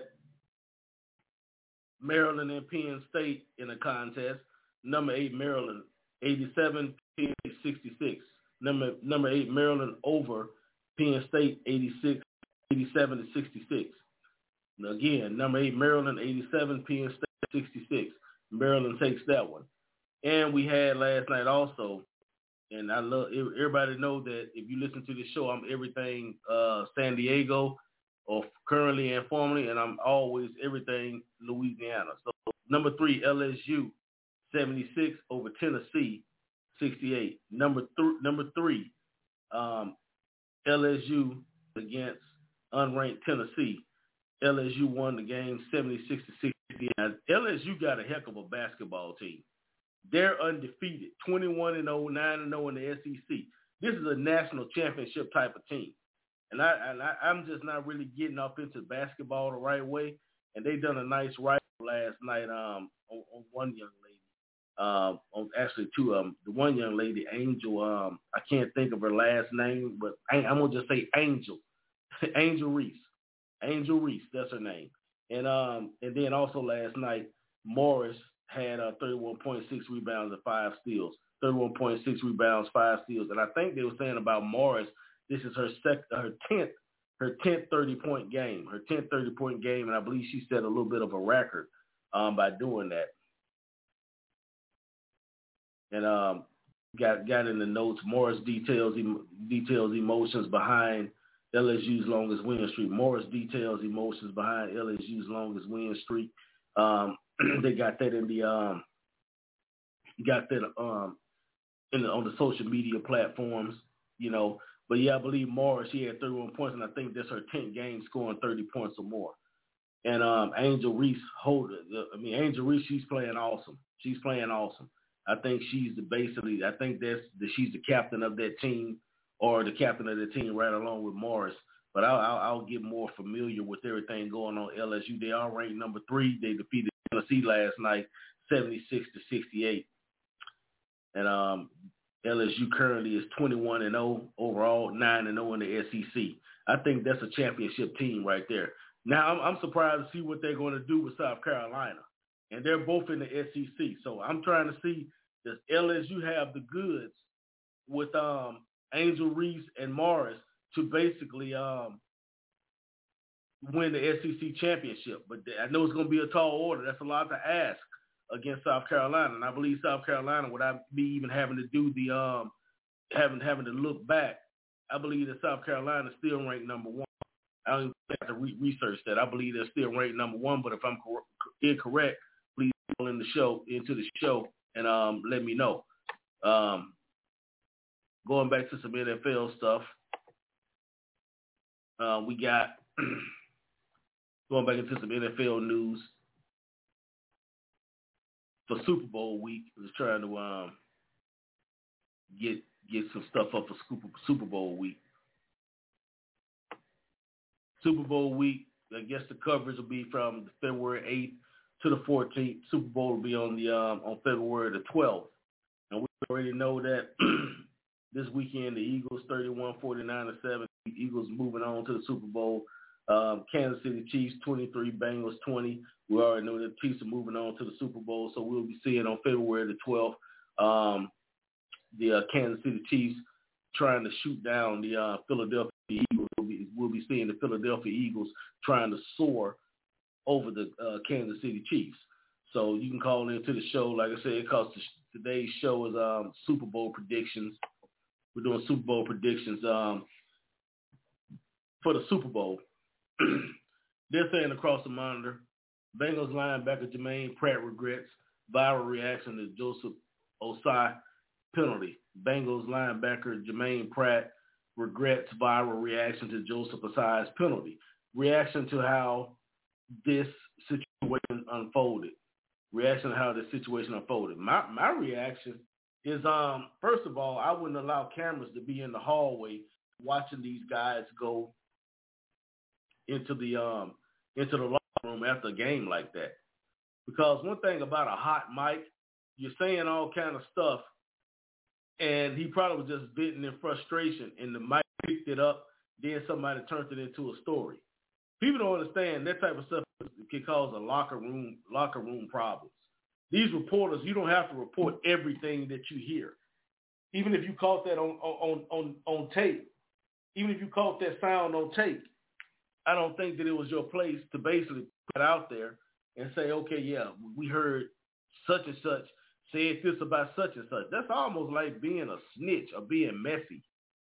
S2: Maryland and Penn State in a contest. Number eight, Maryland, eighty-seven, Penn State, sixty-six. Number number eight, Maryland over Penn State, eighty-six, eighty-seven to sixty-six. Now again, number eight, Maryland, eighty-seven, Penn State, sixty-six. Maryland takes that one. And we had last night also, and I love everybody know that if you listen to the show, I'm everything uh, San Diego, or currently and formerly, and I'm always everything Louisiana. So number three, L S U, seventy-six over Tennessee, sixty-eight. Number th- number three, um, L S U against unranked Tennessee. L S U won the game seventy-six to sixty. Now, L S U got a heck of a basketball team. They're undefeated, twenty-one and oh, nine and oh in the S E C. This is a national championship type of team. And, I, and I, I'm just not really getting up into basketball the right way. And they done a nice rifle last night um, on, on one young lady. Um, on actually two of them. The one young lady, Angel, um, I can't think of her last name, but I, I'm going to just say Angel. Angel Reese. Angel Reese, that's her name. And um, and then also last night, Morris had uh, thirty-one point six rebounds and five steals. thirty-one point six rebounds, five steals. And I think they were saying about Morris, this is her sec- her tenth her tenth thirty-point game, her tenth thirty-point game, and I believe she set a little bit of a record um, by doing that. And um, got got in the notes, Morris details em- details emotions behind L S U's longest win streak. Morris details emotions behind L S U's longest win streak. Um, they got that in the um, got that um, in the, on the social media platforms, you know. But yeah, I believe Morris, she had thirty-one points, and I think that's her tenth game scoring thirty points or more. And um, Angel Reese, hold it. I mean, Angel Reese, she's playing awesome. She's playing awesome. I think she's the basically. I think that's that she's the captain of that team, or the captain of the team, right along with Morris. But I'll, I'll, I'll get more familiar with everything going on L S U. They are ranked number three. They defeated Tennessee last night, seventy-six to sixty-eight. And um, L S U currently is twenty-one and oh overall, nine and oh in the S E C. I think that's a championship team right there. Now, I'm, I'm surprised to see what they're going to do with South Carolina. And they're both in the S E C. So I'm trying to see, does L S U have the goods with um, Angel Reese and Morris to basically um, win the S E C championship? But I know it's going to be a tall order. That's a lot to ask against South Carolina. And I believe South Carolina, without me even having to do the um, having having to look back, I believe that South Carolina is still ranked number one. I don't even have to re- research that. I believe they're still ranked number one. But if I'm cor- incorrect, please call in the show into the show and um, let me know. Um, going back to some N F L stuff, uh, we got going back into some N F L news for Super Bowl week. I was trying to um, get get some stuff up for Super, Super Bowl week. Super Bowl week, I guess the coverage will be from February eighth to the fourteenth. Super Bowl will be on the um, on February the twelfth. And we already know that this weekend the Eagles thirty-one forty-nine to seven. Eagles moving on to the Super Bowl. Um, Kansas City Chiefs twenty-three, Bengals twenty. We already know that the Chiefs are moving on to the Super Bowl, so we'll be seeing on February the twelfth um, the uh, Kansas City Chiefs trying to shoot down the uh, Philadelphia Eagles. We'll be, we'll be seeing the Philadelphia Eagles trying to soar over the uh, Kansas City Chiefs. So you can call into the show. Like I said, because today's show is um, Super Bowl predictions. We're doing Super Bowl predictions um, for the Super Bowl. They're saying across the monitor, Bengals linebacker Jermaine Pratt regrets viral reaction to Joseph Osai penalty. Bengals linebacker Jermaine Pratt regrets viral reaction to Joseph Osai's penalty. Reaction to how this situation unfolded. Reaction to how this situation unfolded. My my reaction is, um, first of all, I wouldn't allow cameras to be in the hallway watching these guys go into the um into the locker room after a game like that. Because one thing about a hot mic, you're saying all kind of stuff, and he probably was just venting in frustration, and the mic picked it up, then somebody turned it into a story. People don't understand that type of stuff can cause a locker room locker room problems. These reporters, you don't have to report everything that you hear. Even if you caught that on on on on tape, even if you caught that sound on tape, I don't think that it was your place to basically put it out there and say, okay, yeah, we heard such and such said this about such and such. That's almost like being a snitch or being messy.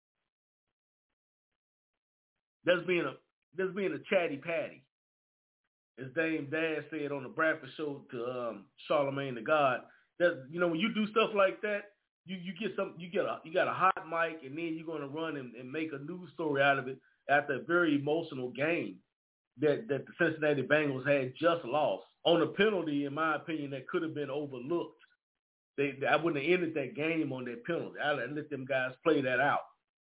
S2: That's being a that's being a chatty patty. As Dame Dash said on the Bradford show to um, Charlamagne the God, that you know when you do stuff like that, you, you get some you get a you got a hot mic, and then you're going to run and, and make a news story out of it after a very emotional game that, that the Cincinnati Bengals had just lost on a penalty, in my opinion, that could have been overlooked. They, I wouldn't have ended that game on that penalty. I'd have let them guys play that out.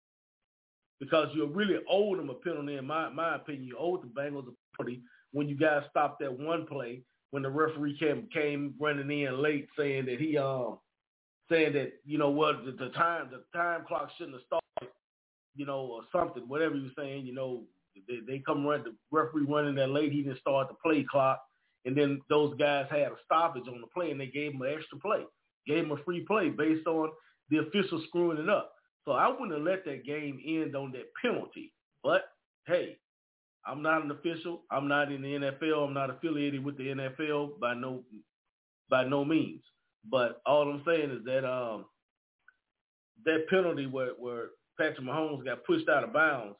S2: Because you really owed them a penalty, in my, my opinion. You owed the Bengals a penalty when you guys stopped that one play when the referee came came running in late saying that he um saying that, you know what, the, the time the time clock shouldn't have started, you know, or something, whatever he was saying, you know, they, they come run the referee running that late, he didn't start the play clock, and then those guys had a stoppage on the play and they gave him an extra play, gave him a free play based on the official screwing it up. So I wouldn't have let that game end on that penalty. But hey, I'm not an official. I'm not in the N F L. I'm not affiliated with the N F L by no by no means. But all I'm saying is that um, that penalty where, where Patrick Mahomes got pushed out of bounds,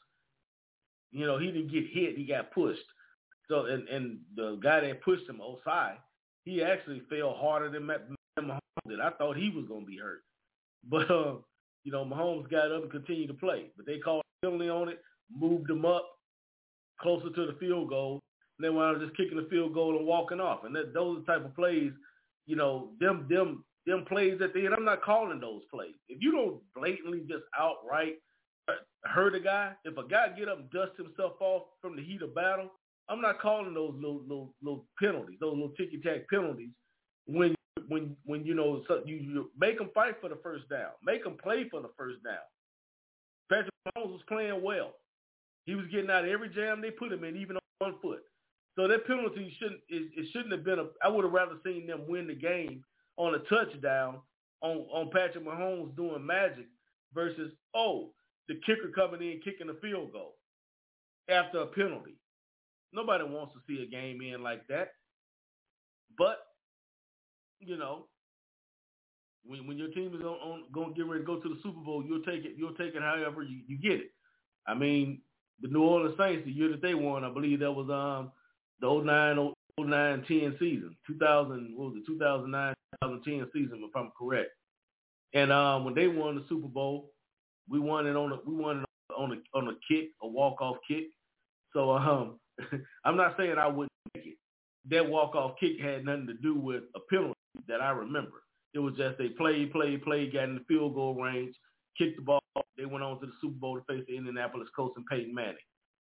S2: you know, he didn't get hit. He got pushed. So and, and the guy that pushed him, Osai, he actually fell harder than Mahomes did. I thought he was going to be hurt. But, uh, you know, Mahomes got up and continued to play. But they called a penalty on it, moved him up closer to the field goal, and then wound up just kicking the field goal and walking off. And that, those are the type of plays, you know, them them them plays at the end, I'm not calling those plays. If you don't blatantly just outright hurt a guy, if a guy get up and dust himself off from the heat of battle, I'm not calling those little little, little penalties, those little ticky-tack penalties when when when you know so you, you make them fight for the first down, make them play for the first down. Patrick Mahomes was playing well. He was getting out of every jam they put him in, even on one foot. So that penalty shouldn't it, it shouldn't have been a. I would have rather seen them win the game on a touchdown on on Patrick Mahomes doing magic versus oh the kicker coming in kicking a field goal after a penalty. Nobody wants to see a game end like that. But you know, When when your team is on, on going to get ready to go to the Super Bowl, you'll take it. You'll take it however you, you get it. I mean, the New Orleans Saints, the year that they won, I believe that was um the oh nine, oh nine, ten season, two thousand, what was it, two thousand nine, twenty ten season, if I'm correct. And um, when they won the Super Bowl, we won it on a we won it on a on a kick, a walk off kick. So um, I'm not saying I wouldn't take it. That walk off kick had nothing to do with a penalty that I remember. It was just they played, played, played, got in the field goal range, kicked the ball. They went on to the Super Bowl to face the Indianapolis Colts and Peyton Manning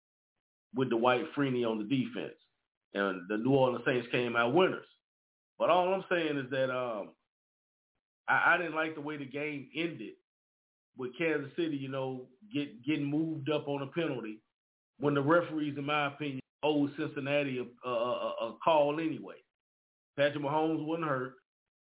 S2: with Dwight Freeney on the defense. And the New Orleans Saints came out winners. But all I'm saying is that um, I, I didn't like the way the game ended with Kansas City, you know, get, getting moved up on a penalty when the referees, in my opinion, owed Cincinnati a, a, a, a call anyway. Patrick Mahomes wasn't hurt.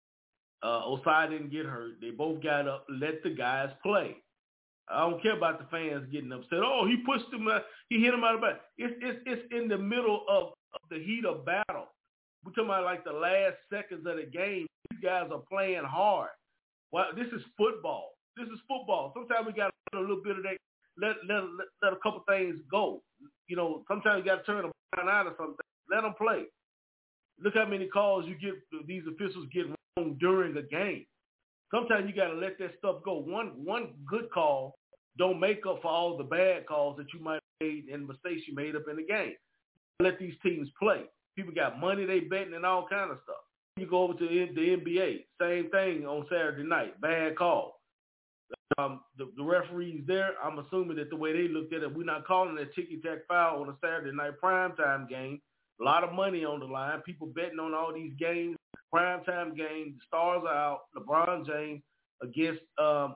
S2: Uh, Osai didn't get hurt. They both got up, let the guys play. I don't care about the fans getting upset. Oh, he pushed him, out, he hit him out of the back. It's, it's, it's in the middle of, of the heat of battle. We're talking about like the last seconds of the game. These guys are playing hard. Well, this is football. This is football. Sometimes we got to let a little bit of that, let, let, let, let a couple things go. You know, sometimes you got to turn them out or something. Let them play. Look how many calls you get, these officials get wrong during a game. Sometimes you got to let that stuff go. One one good call don't make up for all the bad calls that you might have made and mistakes you made up in the game. Let these teams play. People got money they betting and all kind of stuff. You go over to the N B A, same thing on Saturday night. Bad call. Um, the, the referees there, I'm assuming that the way they looked at it, we're not calling it a ticky-tack foul on a Saturday night primetime game. A lot of money on the line. People betting on all these games, primetime games. The stars are out. LeBron James against um,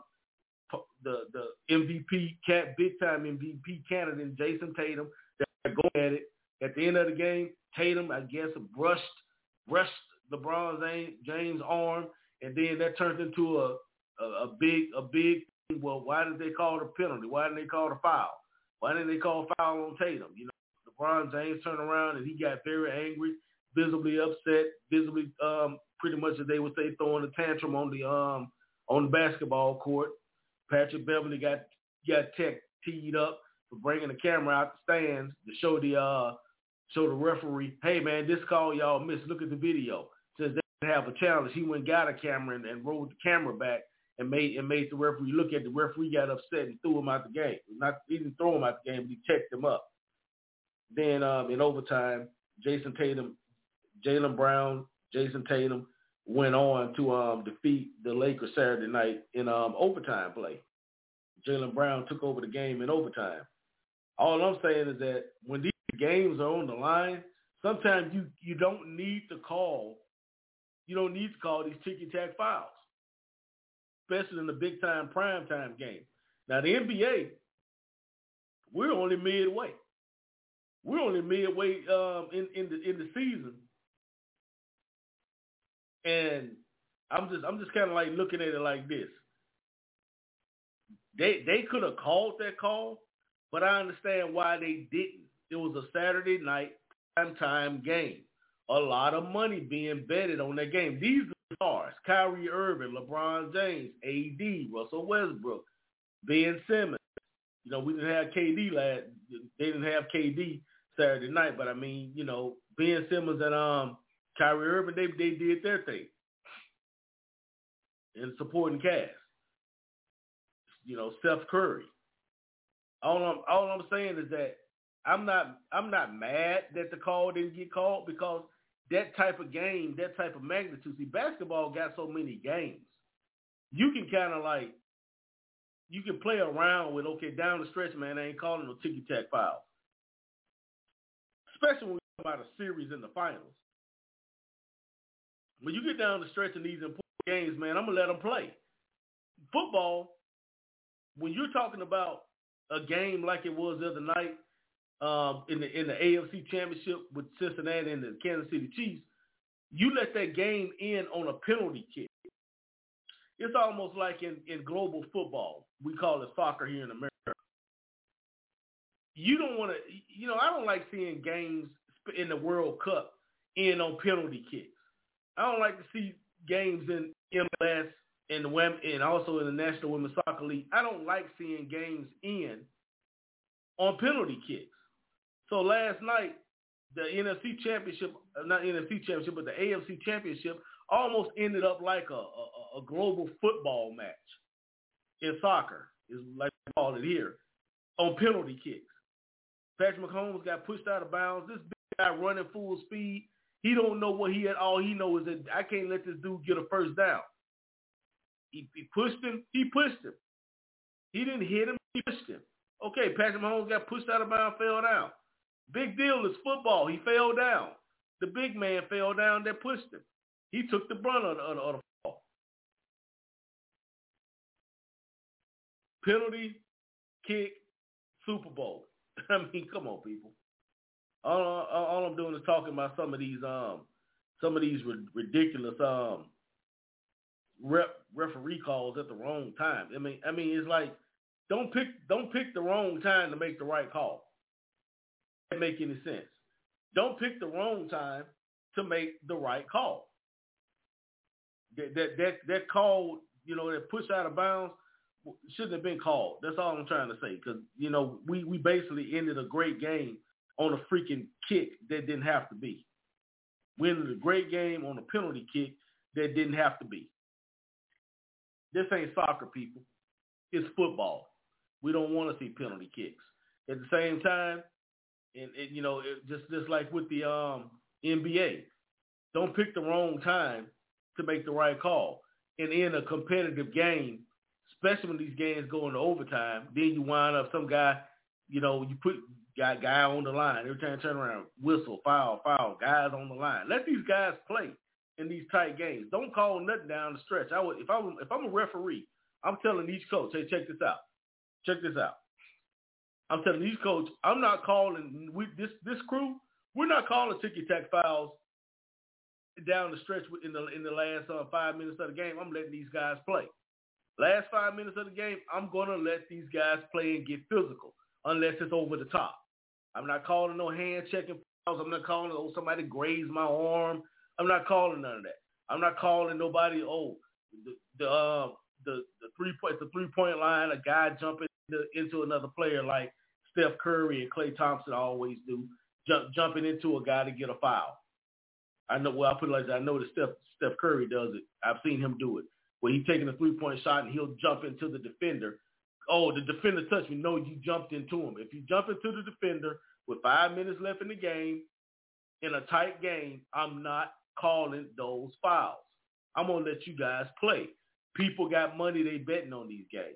S2: the the M V P, cat, big-time M V P candidate, Jason Tatum. They're going at it. At the end of the game, Tatum, I guess, brushed brushed LeBron James, James' arm, and then that turned into a, a, a big a big thing. Well, why did they call it a penalty? Why didn't they call it a foul? Why didn't they call a foul on Tatum? You know, LeBron James turned around and he got very angry, visibly upset, visibly um, pretty much as they would say throwing a tantrum on the um on the basketball court. Patrick Beverly got got tech teed up for bringing the camera out the stands to show the uh show the referee, hey man, this call y'all missed. Look at the video. Says they didn't have a challenge. He went and got a camera and, and rolled the camera back and made and made the referee look at the referee. Got upset and threw him out the game. Not he didn't throw him out the game, but he checked him up. Then um, in overtime, Jason Tatum, Jaylen Brown, Jason Tatum went on to um, defeat the Lakers Saturday night in um, overtime play. Jaylen Brown took over the game in overtime. All I'm saying is that when these games are on the line, sometimes you, you don't need to call, you don't need to call these ticky-tack fouls, especially in the big-time primetime game. Now, the N B A, we're only midway. We're only midway um, in, in the in the season, and I'm just I'm just kind of like looking at it like this. They they could have called that call, but I understand why they didn't. It was a Saturday night primetime game. A lot of money being betted on that game. These are the stars: Kyrie Irving, LeBron James, A D, Russell Westbrook, Ben Simmons. You know, we didn't have K D last. They didn't have K D Saturday night, but I mean, you know, Ben Simmons and um Kyrie Irving, they they did their thing in supporting cast. You know, Steph Curry. All I'm all I'm saying is that I'm not I'm not mad that the call didn't get called, because that type of game, that type of magnitude. See, basketball got so many games. You can kind of like you can play around with, okay, down the stretch, man, I ain't calling no ticky-tack foul. Especially when we talk about a series in the finals. When you get down the stretch in these important games, man, I'm going to let them play. Football, when you're talking about a game like it was the other night um, in the in the A F C Championship with Cincinnati and the Kansas City Chiefs, you let that game end on a penalty kick. It's almost like in, in global football. We call it soccer here in America. You don't want to, you know, I don't like seeing games in the World Cup end on penalty kicks. I don't like to see games in M L S in the women, and also in the National Women's Soccer League, I don't like seeing games end on penalty kicks. So last night, the N F C Championship, not N F C Championship, but the A F C Championship almost ended up like a, a, a global football match in soccer, is like we call it here, on penalty kicks. Patrick Mahomes got pushed out of bounds. This big guy running full speed. He don't know what he had. All he knows is that I can't let this dude get a first down. He, he pushed him. He pushed him. He didn't hit him. He pushed him. Okay, Patrick Mahomes got pushed out of bounds, fell down. Big deal is football. He fell down. The big man fell down that pushed him. He took the brunt of the, of the, of the fall. Penalty, kick, Super Bowl. I mean, come on, people. All, all, all I'm doing is talking about some of these, um, some of these ridiculous um, rep, referee calls at the wrong time. I mean, I mean, it's like don't pick, don't pick the wrong time to make the right call. Doesn't make any sense. Don't pick the wrong time to make the right call. That that that, that call, you know, that push out of bounds shouldn't have been called. That's all I'm trying to say. Because, you know, we, we basically ended a great game on a freaking kick that didn't have to be. We ended a great game on a penalty kick that didn't have to be. This ain't soccer, people. It's football. We don't want to see penalty kicks. At the same time, and, and you know, it, just just like with the um, N B A, don't pick the wrong time to make the right call. And in a competitive game, especially when these games go into overtime, then you wind up some guy, you know, you put guy guy on the line. Every time you turn around, whistle, foul, foul, guys on the line. Let these guys play in these tight games. Don't call nothing down the stretch. I would, if I was, if I'm a referee, I'm telling each coach, hey, check this out. Check this out. I'm telling each coach, I'm not calling we, this this crew. We're not calling ticky-tack fouls down the stretch in the in the last uh, five minutes of the game. I'm letting these guys play. Last five minutes of the game, I'm going to let these guys play and get physical unless it's over the top. I'm not calling no hand-checking fouls. I'm not calling, oh, somebody grazed my arm. I'm not calling none of that. I'm not calling nobody, oh, the the uh, the, the three-point the three-point line, a guy jumping into, into another player like Steph Curry and Klay Thompson always do, jump, jumping into a guy to get a foul. I know, well, I'll put it like that. I know that Steph, Steph Curry does it. I've seen him do it. Where he's taking a three-point shot and he'll jump into the defender. Oh, the defender touched me. No, you jumped into him. If you jump into the defender with five minutes left in the game, in a tight game, I'm not calling those fouls. I'm going to let you guys play. People got money, they betting on these games.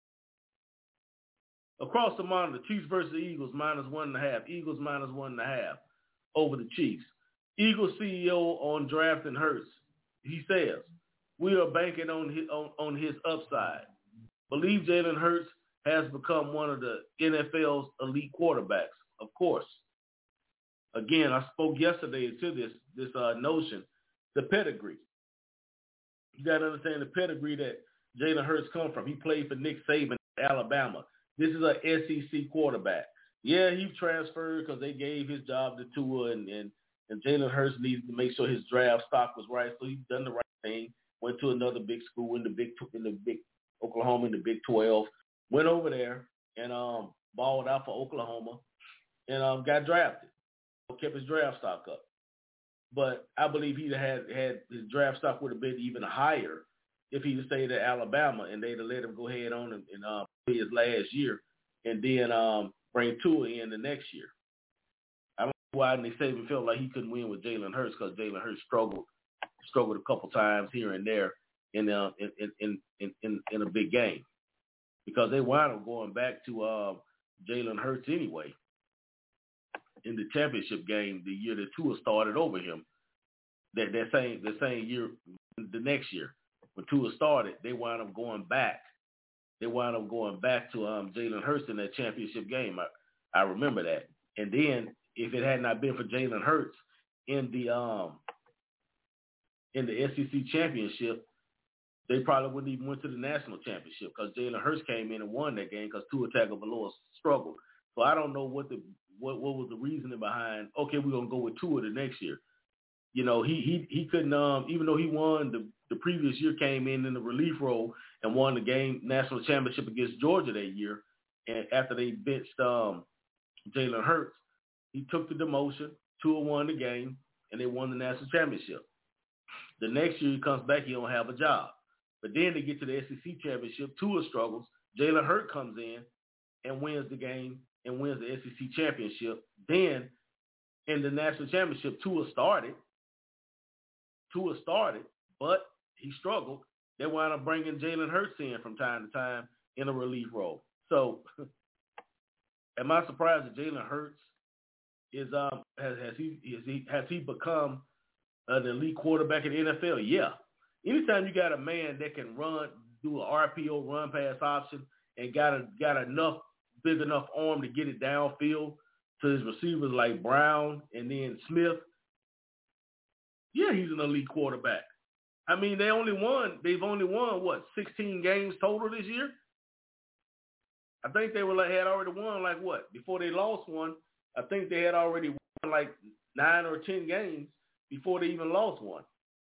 S2: Across the monitor, Chiefs versus Eagles, minus one and a half. Eagles minus one and a half over the Chiefs. Eagles C E O on drafting Hurts. He says, we are banking on his, on, on his upside. Believe Jalen Hurts has become one of the N F L's elite quarterbacks, of course. Again, I spoke yesterday to this this uh, notion, the pedigree. You got to understand the pedigree that Jalen Hurts come from. He played for Nick Saban at Alabama. This is an S E C quarterback. Yeah, he transferred because they gave his job to Tua, and, and, and Jalen Hurts needed to make sure his draft stock was right, so he's done the right thing. Went to another big school in the big in the big Oklahoma in the Big twelve. Went over there and um, balled out for Oklahoma and um, got drafted. Kept his draft stock up. But I believe he'd had had his draft stock would have been even higher if he'd stayed at Alabama and they'd have let him go ahead on and, and uh, play his last year and then um, bring Tua in the next year. I don't know why they say he felt like he couldn't win with Jalen Hurts because Jalen Hurts struggled struggled a couple times here and there in uh, in, in, in, in, in a big game because they wound up going back to uh, Jalen Hurts anyway in the championship game the year that Tua started over him. That that same the same year, the next year when Tua started, they wound up going back. They wound up going back to um, Jalen Hurts in that championship game. I, I remember that. And then if it had not been for Jalen Hurts in the um in the S E C championship, they probably wouldn't even went to the national championship because Jalen Hurts came in and won that game because Tua Tagovailoa struggled. So I don't know what the what, what was the reasoning behind, okay, we're going to go with Tua the next year. You know, he he he couldn't um even though he won the the previous year, came in in the relief role and won the game national championship against Georgia that year. And after they benched um Jalen Hurts, he took the demotion, Tua won the game, and they won the national championship. The next year he comes back, he don't have a job. But then they get to the S E C championship, Tua struggles, Jalen Hurts comes in and wins the game and wins the S E C championship. Then in the national championship, Tua started. Tua started, but he struggled. They wound up bringing Jalen Hurts in from time to time in a relief role. So, am I surprised that Jalen Hurts is um has has he is he has he become an elite quarterback in the N F L? Yeah. Anytime you got a man that can run, do an R P O run pass option, and got a got enough big enough arm to get it downfield to his receivers like Brown and then Smith, yeah, he's an elite quarterback. I mean, they only won. They've only won what sixteen games total this year. I think they were like had already won like what before they lost one. I think they had already won like nine or ten games before they even lost one.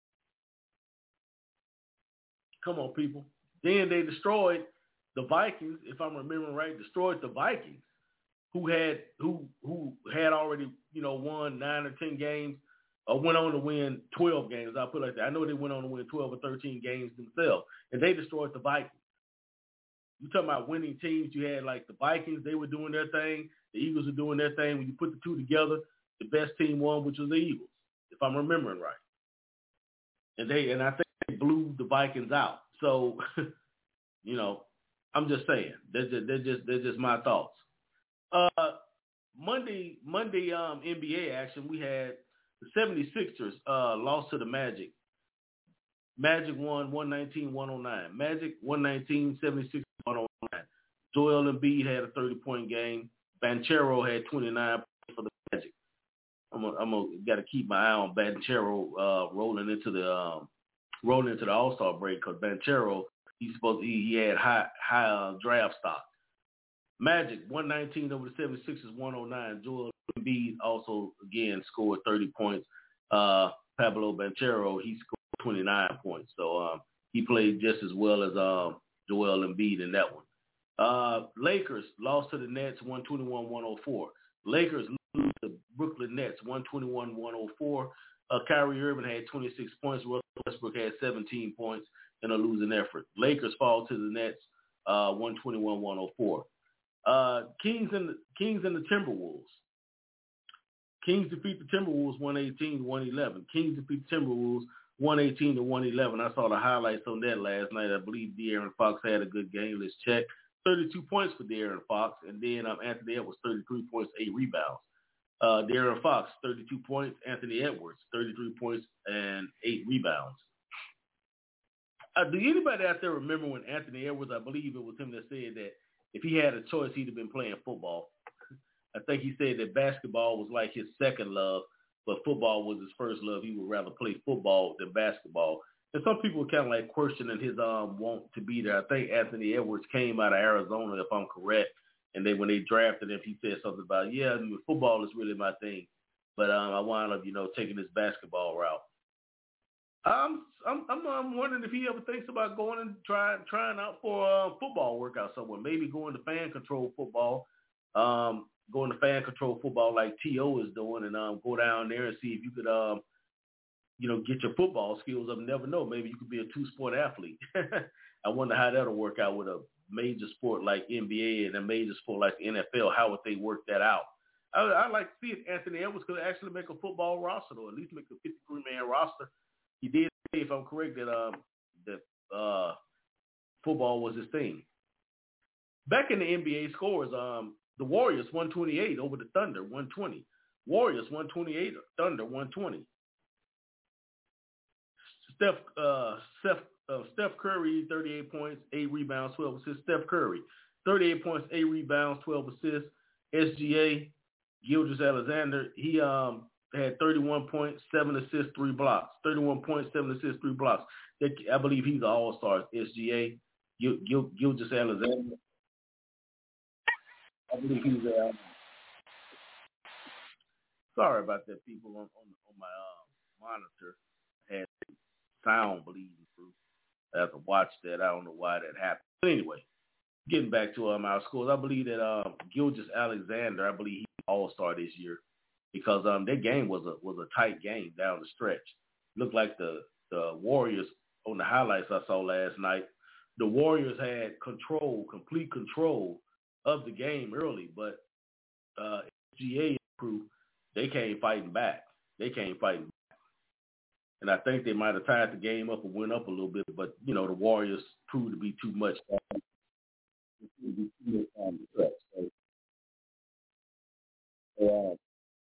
S2: Come on, people. Then they destroyed the Vikings, if I'm remembering right. Destroyed the Vikings, who had who who had already you know won nine or ten games. Or went on to win twelve games. I'll put it like that. I know they went on to win twelve or thirteen games themselves, and they destroyed the Vikings. You talking about winning teams? You had like the Vikings; they were doing their thing. The Eagles were doing their thing. When you put the two together, the best team won, which was the Eagles, if I'm remembering right. And they and I think they blew the Vikings out. So, you know, I'm just saying. They're just they're just, they're just my thoughts. Uh, Monday Monday um, N B A action we had. The seventy-sixers uh, lost to the Magic. Magic won one nineteen one oh nine. Magic one nineteen, seventy-six one oh nine. Joel Embiid had a thirty-point game. Banchero had twenty-nine points for the Magic. I'm gonna, I'm gonna got to keep my eye on Banchero uh, rolling into the um, rolling into the All-Star break because Banchero he's supposed to, he, he had high high uh, draft stock. Magic one nineteen over the seventy-sixers one oh nine. Joel Embiid also, again, scored thirty points. Uh, Pablo Banchero, he scored twenty-nine points. So um, he played just as well as um, Joel Embiid in that one. Uh, Lakers lost to the Nets one twenty-one one oh four. Lakers lose to the Brooklyn Nets one twenty-one one oh four. Uh, Kyrie Irving had twenty-six points. Russell Westbrook had seventeen points in a losing effort. Lakers fall to the Nets uh, one twenty-one one oh four. Uh, Kings and the Kings and the Timberwolves. Kings defeat the Timberwolves one eighteen to one eleven. Kings defeat the Timberwolves one eighteen to one eleven. I saw the highlights on that last night. I believe De'Aaron Fox had a good game. Let's check. thirty-two points for De'Aaron Fox, and then um, Anthony Edwards, thirty-three points, eight rebounds. Uh, De'Aaron Fox, thirty-two points. Anthony Edwards, thirty-three points and eight rebounds. Uh, do anybody out there remember when Anthony Edwards, I believe it was him that said that if he had a choice, he'd have been playing football. I think he said that basketball was like his second love, but football was his first love. He would rather play football than basketball. And some people were kind of like questioning his um want to be there. I think Anthony Edwards came out of Arizona, if I'm correct. And then when they drafted him, he said something about, yeah, I mean, football is really my thing. But um, I wound up, you know, taking this basketball route. I'm, I'm, I'm, I'm wondering if he ever thinks about going and trying, trying out for a football workout somewhere. Maybe going to fan control football, um, going to fan control football like T O is doing, and um, go down there and see if you could, um, you know, get your football skills up. Never know. Maybe you could be a two-sport athlete. I wonder how that'll work out with a major sport like N B A and a major sport like the N F L. How would they work that out? I, I'd like to see if Anthony Edwards could actually make a football roster, or at least make a fifty-three man roster. He did say, if I'm correct, that um that uh football was his thing. Back in the N B A scores, um the Warriors one twenty-eight over the Thunder one twenty. Warriors one twenty-eight, Thunder one twenty. Steph uh Steph uh, Steph Curry thirty-eight points, eight rebounds, twelve assists. Steph Curry thirty-eight points, eight rebounds, twelve assists. S G A Gilgeous-Alexander, he um had thirty-one points, seven assists, three blocks. thirty-one points, seven assists, three blocks. I believe he's an all-star. S G A Gil, Gil, Gilgeous-Alexander. I believe he's a. Uh, sorry about that, people on on, on my uh, monitor had sound bleeding through. I have to watch that. I don't know why that happened. But anyway, getting back to um, our scores, I believe that um, Gilgeous-Alexander, I believe he's an all-star this year because um, that game was a was a tight game down the stretch. Looked like the, the Warriors, on the highlights I saw last night, the Warriors had control, complete control of the game early, but uh, G A crew, they came fighting back. They came fighting back. And I think they might have tied the game up and went up a little bit, but, you know, the Warriors proved to be too much. So, uh,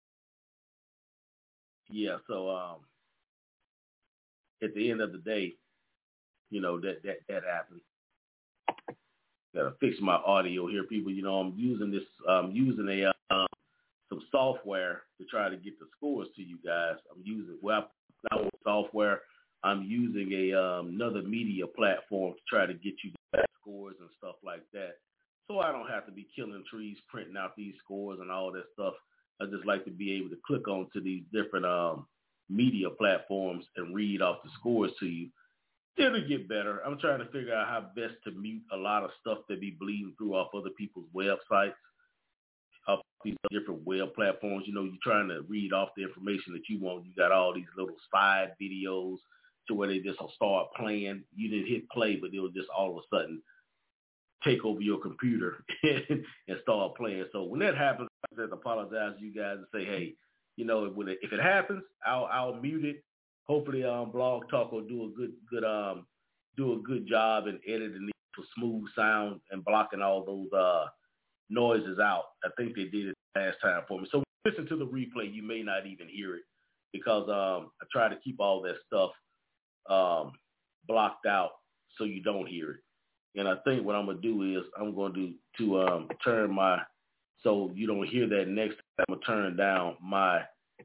S2: yeah, so um, at the end of the day, you know, that, that, that happened. Gotta fix my audio here, people. You know, I'm using this, um, using a um, some software to try to get the scores to you guys. I'm using well, not software. I'm using a um, another media platform to try to get you the scores and stuff like that. So I don't have to be killing trees printing out these scores and all that stuff. I just like to be able to click onto these different um, media platforms and read off the scores to you. It'll get better. I'm trying to figure out how best to mute a lot of stuff that be bleeding through off other people's websites, off these different web platforms. You know, you're trying to read off the information that you want. You got all these little side videos to where they just will start playing. You didn't hit play, but it'll just all of a sudden take over your computer and start playing. So when that happens, I just apologize to you guys and say, hey, you know, if it, if it happens, I'll I'll mute it. Hopefully, um, Blog Talk will do a good good um do a good job in editing it for smooth sound and blocking all those uh noises out. I think they did it last time for me. So listen to the replay, you may not even hear it because um I try to keep all that stuff um blocked out so you don't hear it. And I think what I'm gonna do is I'm going to to um turn my so you don't hear that next time. I'm gonna turn down my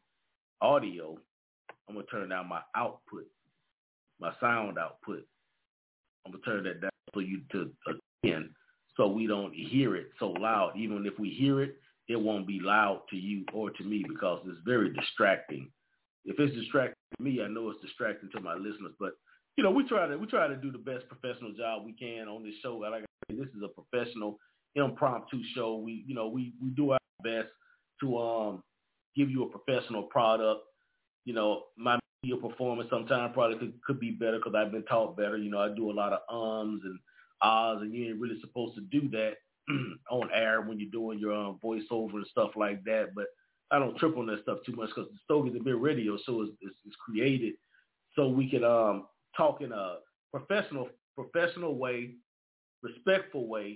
S2: audio. I'm going to turn down my output, my sound output. I'm going to turn that down so you to again, so we don't hear it so loud. Even if we hear it, it won't be loud to you or to me because it's very distracting. If it's distracting to me, I know it's distracting to my listeners. But, you know, we try to we try to do the best professional job we can on this show. Like I said, this is a professional impromptu show. We, you know, we, we do our best to um give you a professional product. You know, my media performance sometimes probably could, could be better because I've been taught better. You know, I do a lot of ums and ahs, and you ain't really supposed to do that on air when you're doing your um, voiceover and stuff like that. But I don't trip on that stuff too much because the Stogies and Beer Radio show is, is, is created so we can um, talk in a professional, professional way, respectful way.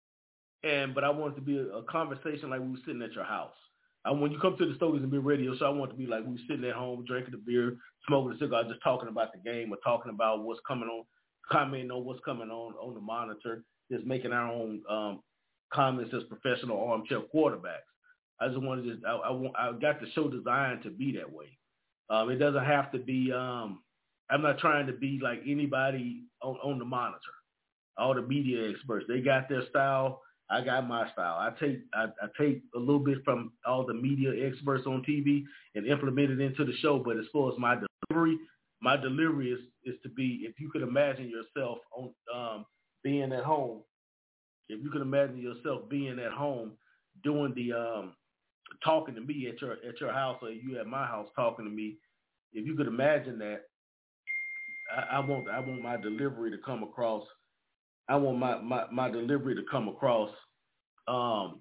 S2: And but I want it to be a, a conversation like we were sitting at your house. And when you come to the Stogies and Beer Radio show, I want it to be like we were sitting at home, drinking the beer, smoking a cigar, just talking about the game or talking about what's coming on, commenting on what's coming on on the monitor, just making our own um, comments as professional armchair quarterbacks. I just wanted to just, I, I, want, I got the show designed to be that way. Um, it doesn't have to be, um, I'm not trying to be like anybody on, on the monitor. All the media experts, they got their style. I got my style. I take I, I take a little bit from all the media experts on T V and implement it into the show. But as far as my delivery, my delivery is, is to be, if you could imagine yourself on um, being at home, if you could imagine yourself being at home doing the um, talking to me at your at your house or you at my house talking to me, if you could imagine that, I, I want I want my delivery to come across. I want my, my, my delivery to come across um,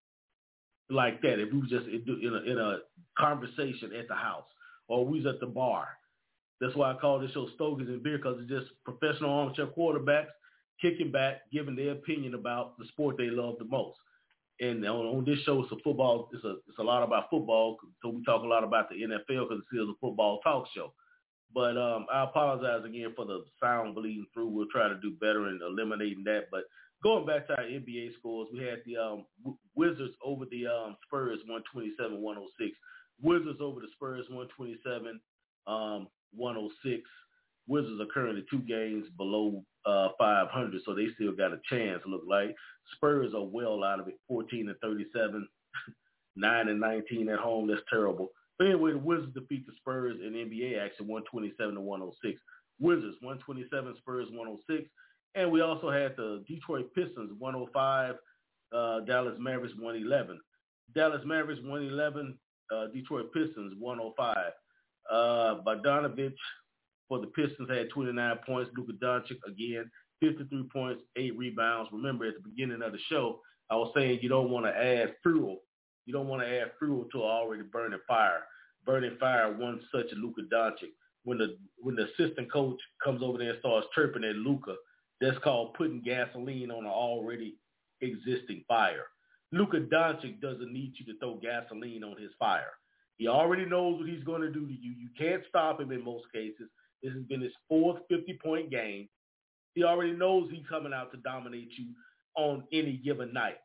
S2: like that. If we were just in a, in a conversation at the house or we was at the bar. That's why I call this show Stogies and Beer, because it's just professional armchair quarterbacks kicking back, giving their opinion about the sport they love the most. And on, on this show, it's a football. It's a it's a lot about football. So we talk a lot about the N F L because it's still a football talk show. But um, I apologize again for the sound bleeding through. We'll try to do better in eliminating that. But going back to our N B A scores, we had the um, Wizards over the um, Spurs, one twenty-seven one oh six. Wizards over the Spurs, one twenty-seven one oh six. Wizards are currently two games below uh, five hundred, so they still got a chance, look like. Spurs are well out of it, fourteen and thirty-seven, nine and nineteen at home. That's terrible. But anyway, the Wizards defeat the Spurs in N B A action one twenty-seven to one oh six. Wizards one twenty-seven, Spurs one oh six. And we also had the Detroit Pistons one oh five, uh, Dallas Mavericks one eleven. Dallas Mavericks one eleven, uh, Detroit Pistons one oh five. Uh, Bogdanovich for the Pistons had twenty-nine points. Luka Doncic, again, fifty-three points, eight rebounds. Remember, at the beginning of the show, I was saying you don't want to add fuel. You don't want to add fuel to an already burning fire. Burning fire, one such Luka Doncic. When the when the assistant coach comes over there and starts chirping at Luka, that's called putting gasoline on an already existing fire. Luka Doncic doesn't need you to throw gasoline on his fire. He already knows what he's going to do to you. You can't stop him in most cases. This has been his fourth fifty-point game. He already knows he's coming out to dominate you on any given night.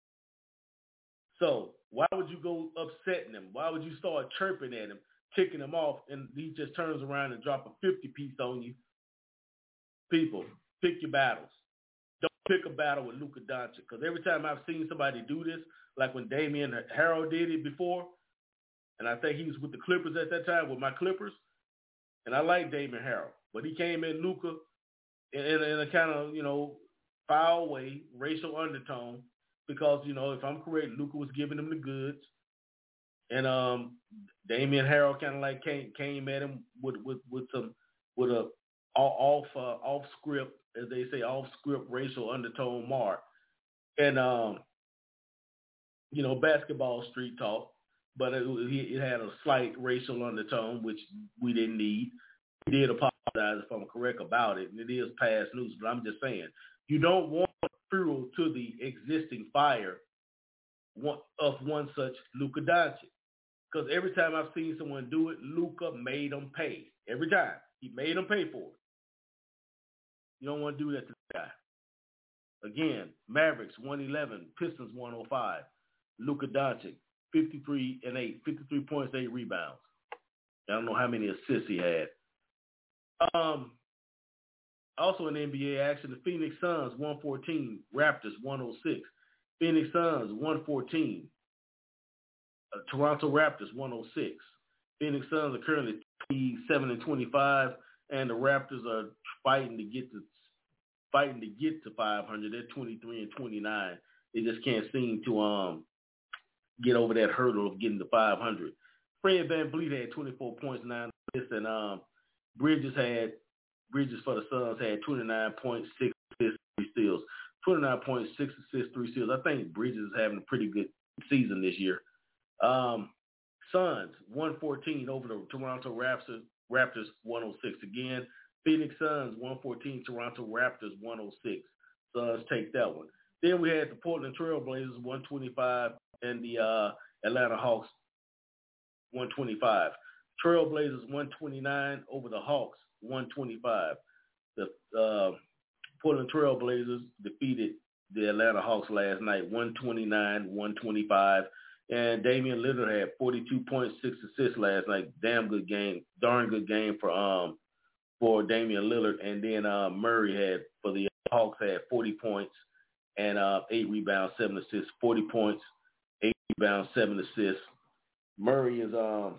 S2: So why would you go upsetting him? Why would you start chirping at him, ticking him off, and he just turns around and drop a fifty-piece on you? People, pick your battles. Don't pick a battle with Luka Doncic, because every time I've seen somebody do this, like when Damian Harrell did it before, and I think he was with the Clippers at that time, with my Clippers, and I like Damian Harrell, but he came in Luka in, in, in a kind of, you know, foul way, racial undertone, because, you know, if I'm correct, Luka was giving him the goods, and um, Damian Harrell kind of like came came at him with with with some with a off uh, off script, as they say, off script racial undertone mark, and um, you know, basketball street talk, but it, it had a slight racial undertone, which we didn't need. We did apologize if I'm correct about it, and it is past news, but I'm just saying, you don't want fuel to the existing fire of one such Luka Doncic. Because every time I've seen someone do it, Luka made them pay. Every time. He made them pay for it. You don't want to do that to the guy. Again, Mavericks one eleven, Pistons one oh five. Luka Doncic, fifty-three and eight, fifty-three points, eight rebounds. I don't know how many assists he had. Um, also in N B A action, the Phoenix Suns one fourteen, Raptors one oh six. Phoenix Suns one fourteen. Uh, Toronto Raptors one oh six. Phoenix Suns are currently twenty-seven and twenty-five, and the Raptors are fighting to get to fighting to get to five hundred. They're twenty-three and twenty-nine. They just can't seem to um get over that hurdle of getting to five hundred. Fred VanVleet had twenty-four points, nine assists, and um Bridges had Bridges for the Suns had twenty-nine point six assists, three steals. twenty-nine point six assists, three steals. I think Bridges is having a pretty good season this year. Um, Suns one fourteen over the Toronto Raptors, Raptors one oh six again. Phoenix Suns one fourteen, Toronto Raptors one oh six. Suns take that one. Then we had the Portland Trail Blazers one twenty-five and the uh, Atlanta Hawks one twenty-five. Trail Blazers one twenty-nine over the Hawks one twenty-five. The uh, Portland Trail Blazers defeated the Atlanta Hawks last night one twenty-nine, one twenty-five. And Damian Lillard had forty-two point six assists last night. Damn good game, darn good game for um for Damian Lillard. And then uh, Murray had for the Hawks had forty points and uh, eight rebounds, seven assists. forty points, eight rebounds, seven assists. Murray is um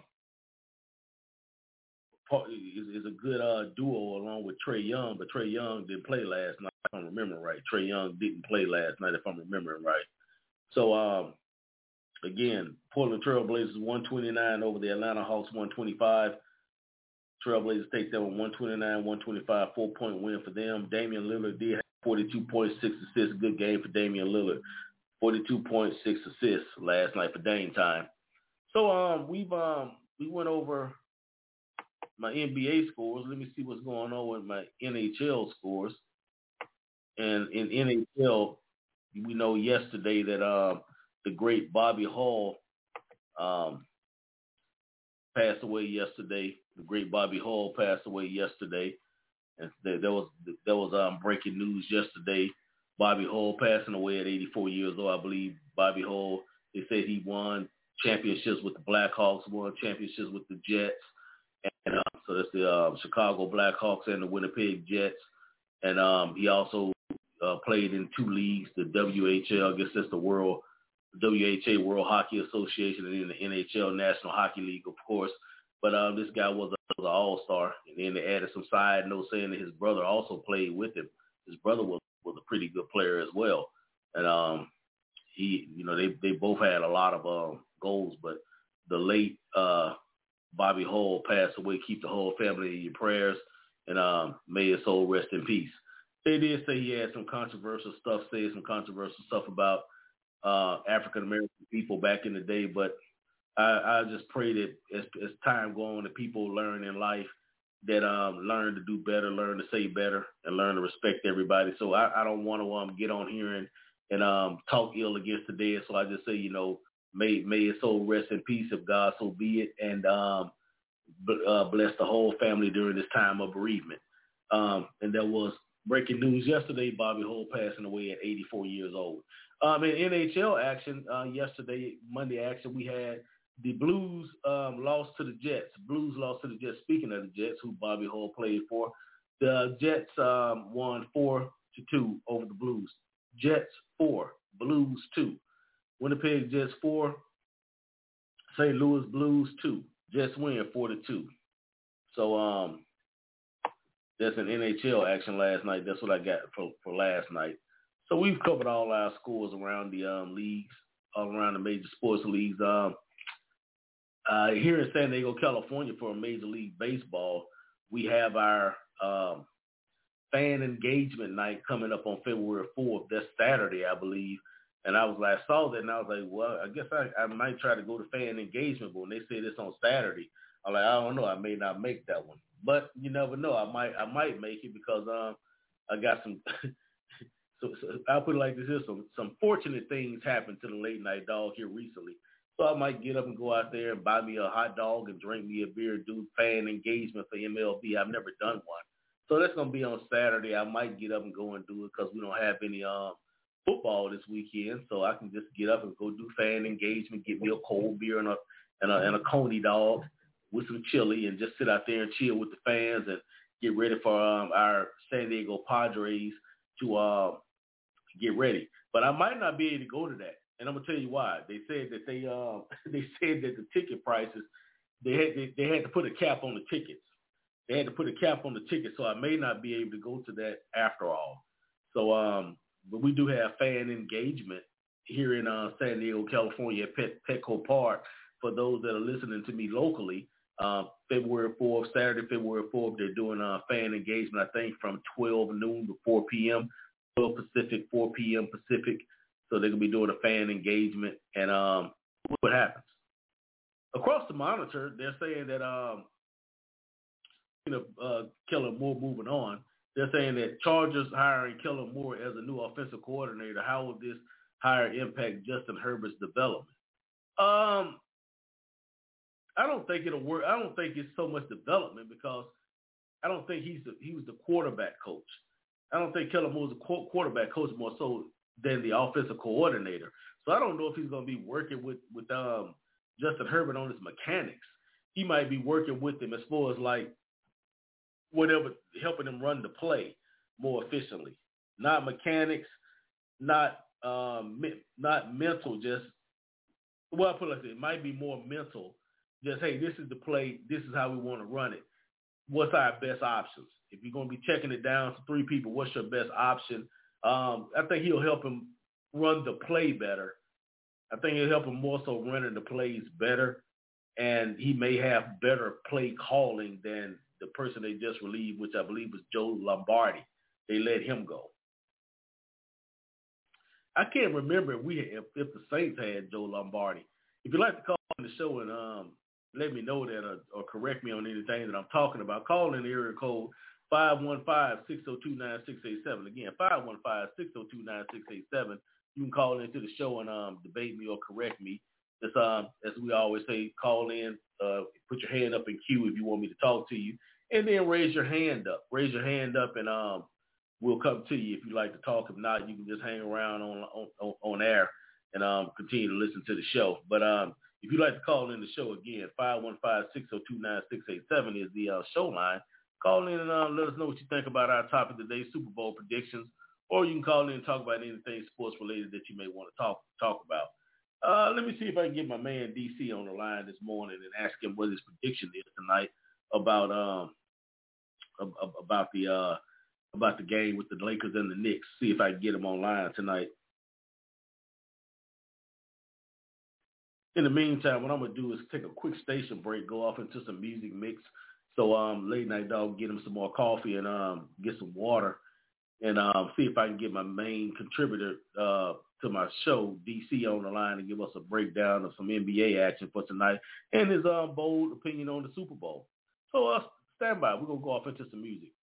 S2: is, is a good uh, duo along with Trae Young, but Trae Young didn't play last night. If I'm remembering right, Trae Young didn't play last night. If I'm remembering right, so um. Again, Portland Trail Blazers one twenty-nine over the Atlanta Hawks one twenty-five. Trailblazers take that one one twenty-nine, one twenty-five, four-point win for them. Damian Lillard did have forty-two point six assists. Good game for Damian Lillard. forty-two point six assists last night for Dame time. So um, we've um, we went over my N B A scores. Let me see what's going on with my N H L scores. And in N H L, we know yesterday that uh, the great Bobby Hall um, passed away yesterday. The great Bobby Hall passed away yesterday. And there, there was there was um, breaking news yesterday. Bobby Hall passing away at eighty-four years old, I believe. Bobby Hall, they said he won championships with the Blackhawks, won championships with the Jets. And uh, so that's the uh, Chicago Blackhawks and the Winnipeg Jets. And um, he also uh, played in two leagues, the W H L, I guess that's the World W H A, World Hockey Association, and then the N H L, National Hockey League, of course. But um, this guy was, a, was an all-star, and then they added some side notes saying that his brother also played with him. His brother was, was a pretty good player as well. And um, he, you know, they, they both had a lot of um, goals, but the late uh, Bobby Hull passed away. Keep the Hull family in your prayers, and um, may his soul rest in peace. They did say he had some controversial stuff, said some controversial stuff about uh, African-American people back in the day, but I, I just pray that as, as time goes on, that people learn in life, that um, learn to do better, learn to say better, and learn to respect everybody. So I, I don't want to um, get on here and, and um, talk ill against the dead. So I just say, you know, may may his soul rest in peace if God so be it, and um, b- uh, bless the whole family during this time of bereavement. Um, and there was breaking news yesterday, Bobby Hull passing away at eighty-four years old. Um, in N H L action, uh, yesterday, Monday action, we had the Blues um, lost to the Jets. Blues lost to the Jets. Speaking of the Jets, who Bobby Hull played for, the Jets um, won four to two over the Blues. Jets four, Blues two. Winnipeg Jets four, Saint Louis Blues two. Jets win four to two. So um, that's an N H L action last night. That's what I got for, for last night. So we've covered all our scores around the um, leagues, all around the major sports leagues. Um, uh, here in San Diego, California, for Major League Baseball, we have our um, fan engagement night coming up on February fourth. That's Saturday, I believe. And I was like, I saw that, and I was like, well, I guess I, I might try to go to fan engagement, but when they said it's on Saturday, I'm like, I don't know, I may not make that one. But you never know, I might, I might make it because um, I got some. so, so I'll put it like this: here, some some fortunate things happened to the late night dog here recently. So I might get up and go out there and buy me a hot dog and drink me a beer, do fan engagement for M L B. I've never done one, so that's gonna be on Saturday. I might get up and go and do it because we don't have any um. football this weekend, so I can just get up and go do fan engagement, get me a cold beer and a and a, and a coney dog with some chili, and just sit out there and chill with the fans and get ready for um, our San Diego Padres to uh, get ready. But I might not be able to go to that, and I'm gonna tell you why. They said that they uh, they said that the ticket prices they had they, they had to put a cap on the tickets. They had to put a cap on the tickets, so I may not be able to go to that after all. So um. But we do have fan engagement here in uh, San Diego, California at Pet, Petco Park. For those that are listening to me locally, uh, February fourth, Saturday, February fourth, they're doing uh, fan engagement, I think, from twelve noon to four p.m., twelve Pacific, four p.m. Pacific. So they're going to be doing a fan engagement, and um, what happens? Across the monitor, they're saying that, um, you know, uh, Kellen Moore moving on. They're saying that Chargers hiring Kellen Moore as a new offensive coordinator. How will this hire impact Justin Herbert's development? Um, I don't think it'll work. I don't think it's so much development because I don't think he's the, he was the quarterback coach. I don't think Kellen Moore was a quarterback coach more so than the offensive coordinator. So I don't know if he's going to be working with with um, Justin Herbert on his mechanics. He might be working with him as far as like whatever, helping them run the play more efficiently. Not mechanics, not um, me- not mental, just, well, I put it like this, it might be more mental. Just, hey, this is the play, this is how we want to run it. What's our best options? If you're going to be checking it down to three people, what's your best option? Um, I think he'll help him run the play better. I think he'll help him more so running the plays better, and he may have better play calling than the person they just relieved, which I believe was Joe Lombardi. They let him go. I can't remember if we had, if, if the Saints had Joe Lombardi. If you'd like to call on the show and um, let me know that or, or correct me on anything that I'm talking about, call in the area code five one five, six oh two, nine six eight seven. Again, five one five, six oh two, nine six eight seven. You can call into the show and um, debate me or correct me. Just, um, as we always say, call in, uh, put your hand up in queue if you want me to talk to you. And then raise your hand up. Raise your hand up, and um, we'll come to you if you'd like to talk. If not, you can just hang around on on, on air and um, continue to listen to the show. But um, if you'd like to call in the show again, five one five, six oh two, nine six eight seven is the uh, show line. Call in and uh, let us know what you think about our topic today, Super Bowl predictions, or you can call in and talk about anything sports related that you may want to talk talk about. Uh, let me see if I can get my man D C on the line this morning and ask him what his prediction is tonight about um about the uh about the game with the Lakers and the Knicks. See if I can get him online tonight. In the meantime, what I'm gonna do is take a quick station break, go off into some music mix. So um, late night dog, get him some more coffee and um, get some water, and um, see if I can get my main contributor uh, to my show, D C, on the line and give us a breakdown of some N B A action for tonight and his um, bold opinion on the Super Bowl. So uh, stand by. We're gonna go off into some music.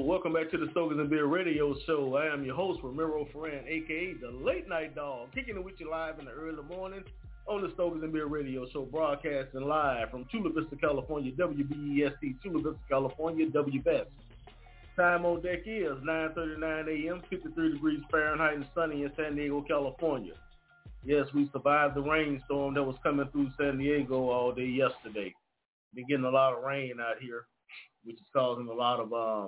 S2: welcome back to the Stokers and Beer Radio Show. I am your host, Ramiro Ferran, a k a the Late Night Dog, kicking it with you live in the early morning on the Stokers and Beer Radio Show, broadcasting live from Chula Vista, California, W B E S T, Chula Vista, California, W B E S. Time on deck is nine thirty-nine a.m., fifty-three degrees Fahrenheit and sunny in San Diego, California. Yes, we survived the rainstorm that was coming through San Diego all day yesterday. Been getting a lot of rain out here, which is causing a lot of um,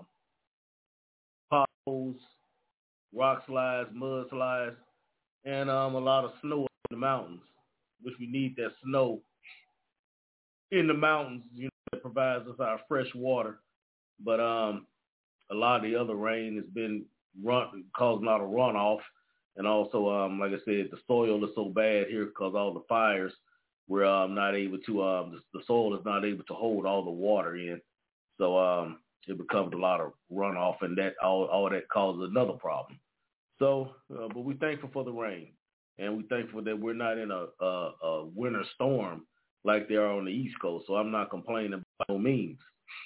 S2: potholes, rock slides, mud slides, and um, a lot of snow in the mountains, which we need that snow in the mountains, you know, that provides us our fresh water. But um, a lot of the other rain has been run, causing a lot of runoff. And also, um, like I said, the soil is so bad here because all the fires, we're um, not able to, um, the, the soil is not able to hold all the water in. So um, it becomes a lot of runoff, and that all, all that causes another problem. So, uh, but we're thankful for the rain, and we're thankful that we're not in a, a, a winter storm like they are on the East Coast. So I'm not complaining by no means.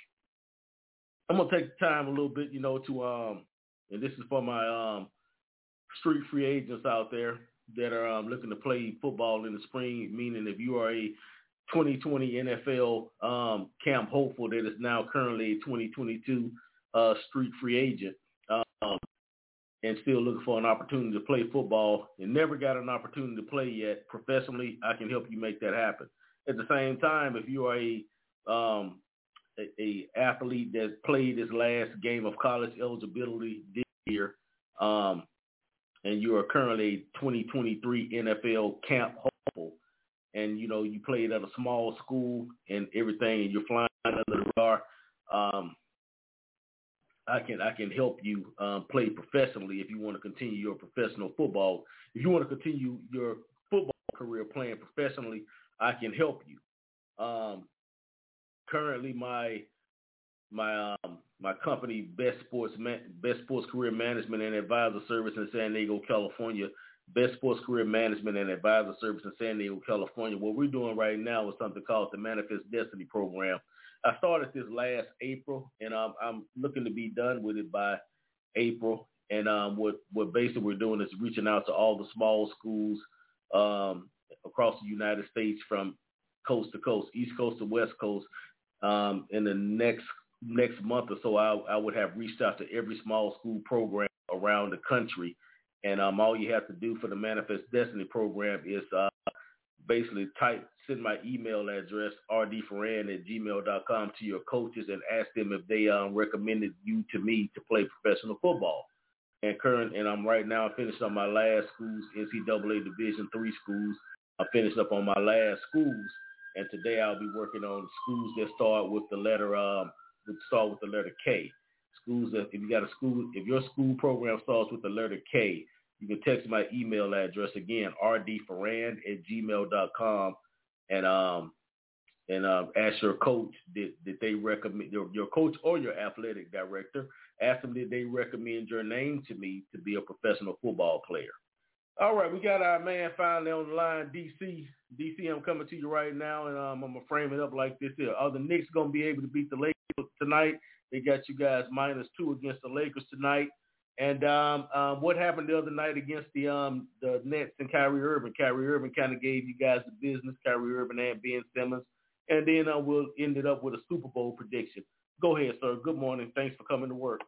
S2: I'm gonna take the time a little bit, you know, to um, and this is for my um, street free agents out there that are um, looking to play football in the spring. Meaning, if you are a twenty twenty N F L um, camp hopeful that is now currently a twenty twenty-two uh, street free agent um, and still looking for an opportunity to play football and never got an opportunity to play yet professionally, I can help you make that happen. At the same time, if you are a um, a, a athlete that played his last game of college eligibility this year, um, and you are currently a twenty twenty-three N F L camp hopeful, and, you know, you played at a small school and everything, and you're flying under the radar, um, I can I can help you um, play professionally if you want to continue your professional football. If you want to continue your football career playing professionally, I can help you. Um, currently, my my um, my company, Best Sports Man- Best Sports Career Management and Advisor Service in San Diego, California, Best Sports Career Management and Advisor Service in San Diego, California. What we're doing right now is something called the Manifest Destiny Program. I started this last April, and um, I'm looking to be done with it by April. And um, what, what basically we're doing is reaching out to all the small schools um, across the United States from coast to coast, East Coast to West Coast. Um, in the next next month or so, I, I would have reached out to every small school program around the country. And um, all you have to do for the Manifest Destiny Program is uh, basically type, send my email address, r d ferran at gmail dot com, to your coaches and ask them if they um, recommended you to me to play professional football. And current, and I'm right now finished on my last schools, N C double A Division three schools. I finished up on my last schools, and today I'll be working on schools that start with the letter um, would start with the letter K. Schools that, if you got a school, if your school program starts with the letter K, you can text my email address again, r d ferran at gmail dot com, and um and um, ask your coach did, did they recommend your, your coach or your athletic director, ask them did they recommend your name to me to be a professional football player. All right, we got our man finally on the line, D C. D C, I'm coming to you right now, and um, I'm gonna frame it up like this here. Are the Knicks gonna be able to beat the Lakers tonight? They got you guys minus two against the Lakers tonight. And um, um, what happened the other night against the um, the Nets and Kyrie Irving? Kyrie Irving kind of gave you guys the business, Kyrie Irving and Ben Simmons. And then uh, we'll end it up with a Super Bowl prediction. Go ahead, sir. Good morning. Thanks for coming to work.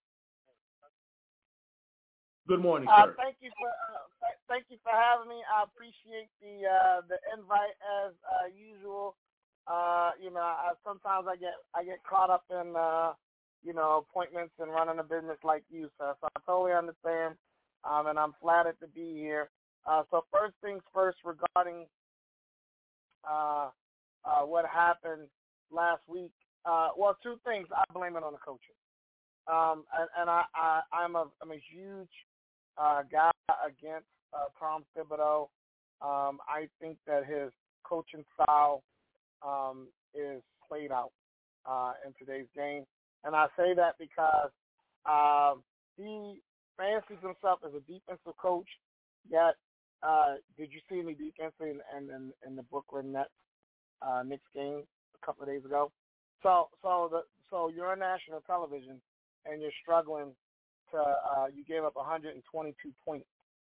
S2: Good morning, sir.
S1: Uh, thank you for uh, th- thank you for having me. I appreciate the uh, the invite as uh, usual. Uh, you know, I, sometimes I get I get caught up in uh, you know appointments and running a business like you, sir. So I totally understand, um, and I'm flattered to be here. Uh, so first things first, regarding uh, uh, what happened last week. Uh, well, two things. I blame it on the coaching, um, and, and I, I I'm a I'm a huge Uh, guy against uh, Tom Thibodeau. Um, I think that his coaching style um, is played out uh, in today's game. And I say that because uh, he fancies himself as a defensive coach, yet uh, did you see any defense in, in, in, in the Brooklyn Nets uh, Knicks game a couple of days ago? So so the so you're on national television, and you're struggling to uh, you gave up one hundred twenty-two points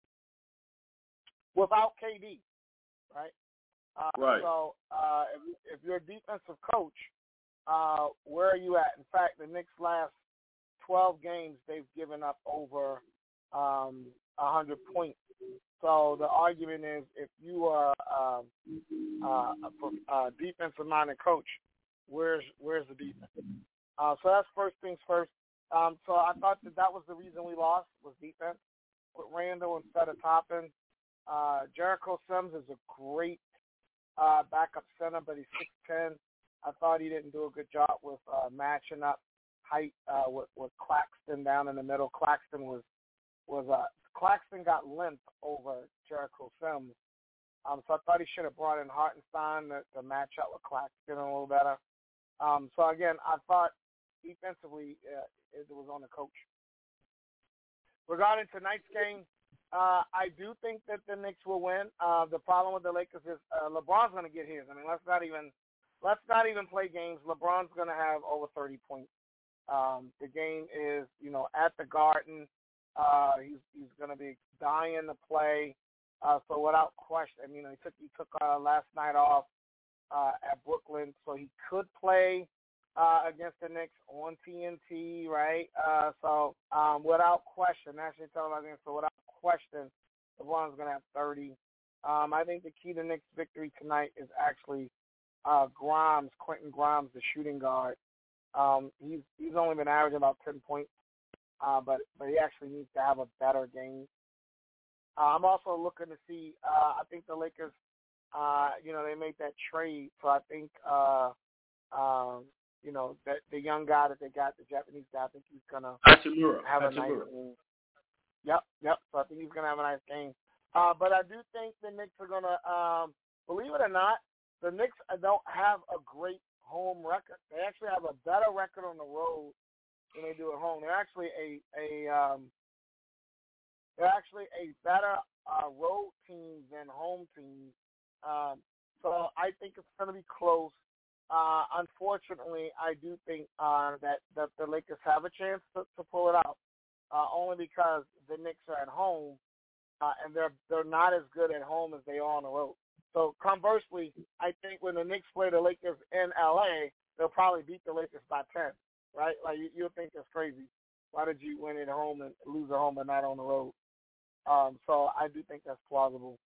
S1: without K D, right? Uh,
S2: right.
S1: So uh, if, if you're a defensive coach, uh, where are you at? In fact, the Knicks' last twelve games, they've given up over um, one hundred points. So the argument is, if you are um, uh, a, a defensive-minded coach, where's where's the defense? Uh, so that's first things first. Um, so I thought that that was the reason we lost, was defense. With Randall instead of Toppin. Uh, Jericho Sims is a great uh, backup center, but he's six ten. I thought he didn't do a good job with uh, matching up height uh, with, with Claxton down in the middle. Claxton was was uh, Claxton got length over Jericho Sims, um, so I thought he should have brought in Hartenstein to, to match up with Claxton a little better. Um, so again, I thought defensively uh, it was on the coach. Regarding tonight's game, uh, I do think that the Knicks will win. Uh, the problem with the Lakers is uh, LeBron's going to get his. I mean, let's not even let's not even play games. LeBron's going to have over thirty points. Um, the game is, you know, at the Garden. Uh, he's he's going to be dying to play. Uh, so without question, you know, he took he took uh, last night off uh, at Brooklyn, so he could play uh, against the Knicks on T N T, right? Uh, so um, without question, nationally televised, so without question, LeBron's going to have thirty. Um, I think the key to Knicks' victory tonight is actually uh, Grimes, Quentin Grimes, the shooting guard. Um, he's he's only been averaging about ten points, uh, but but he actually needs to have a better game. Uh, I'm also looking to see. Uh, I think the Lakers, uh, you know, they made that trade, so I think uh, um, you know that the young guy that they got, the Japanese guy, I think he's gonna
S2: Hachimura.
S1: have a
S2: Hachimura.
S1: nice game. Yep, yep. So I think he's gonna have a nice game. Uh, but I do think the Knicks are gonna, um, believe it or not, the Knicks don't have a great home record. They actually have a better record on the road than they do at home. They're actually a a um, they're actually a better uh, road team than home team. Um, so I think it's going to be close. Uh, unfortunately, I do think uh, that, that the Lakers have a chance to, to pull it out, uh, only because the Knicks are at home uh, and they're they're not as good at home as they are on the road. So conversely, I think when the Knicks play the Lakers in L A, they'll probably beat the Lakers by ten, right? Like you, you'll think that's crazy. Why did you win at home and lose at home but not on the road? Um, so I do think that's plausible.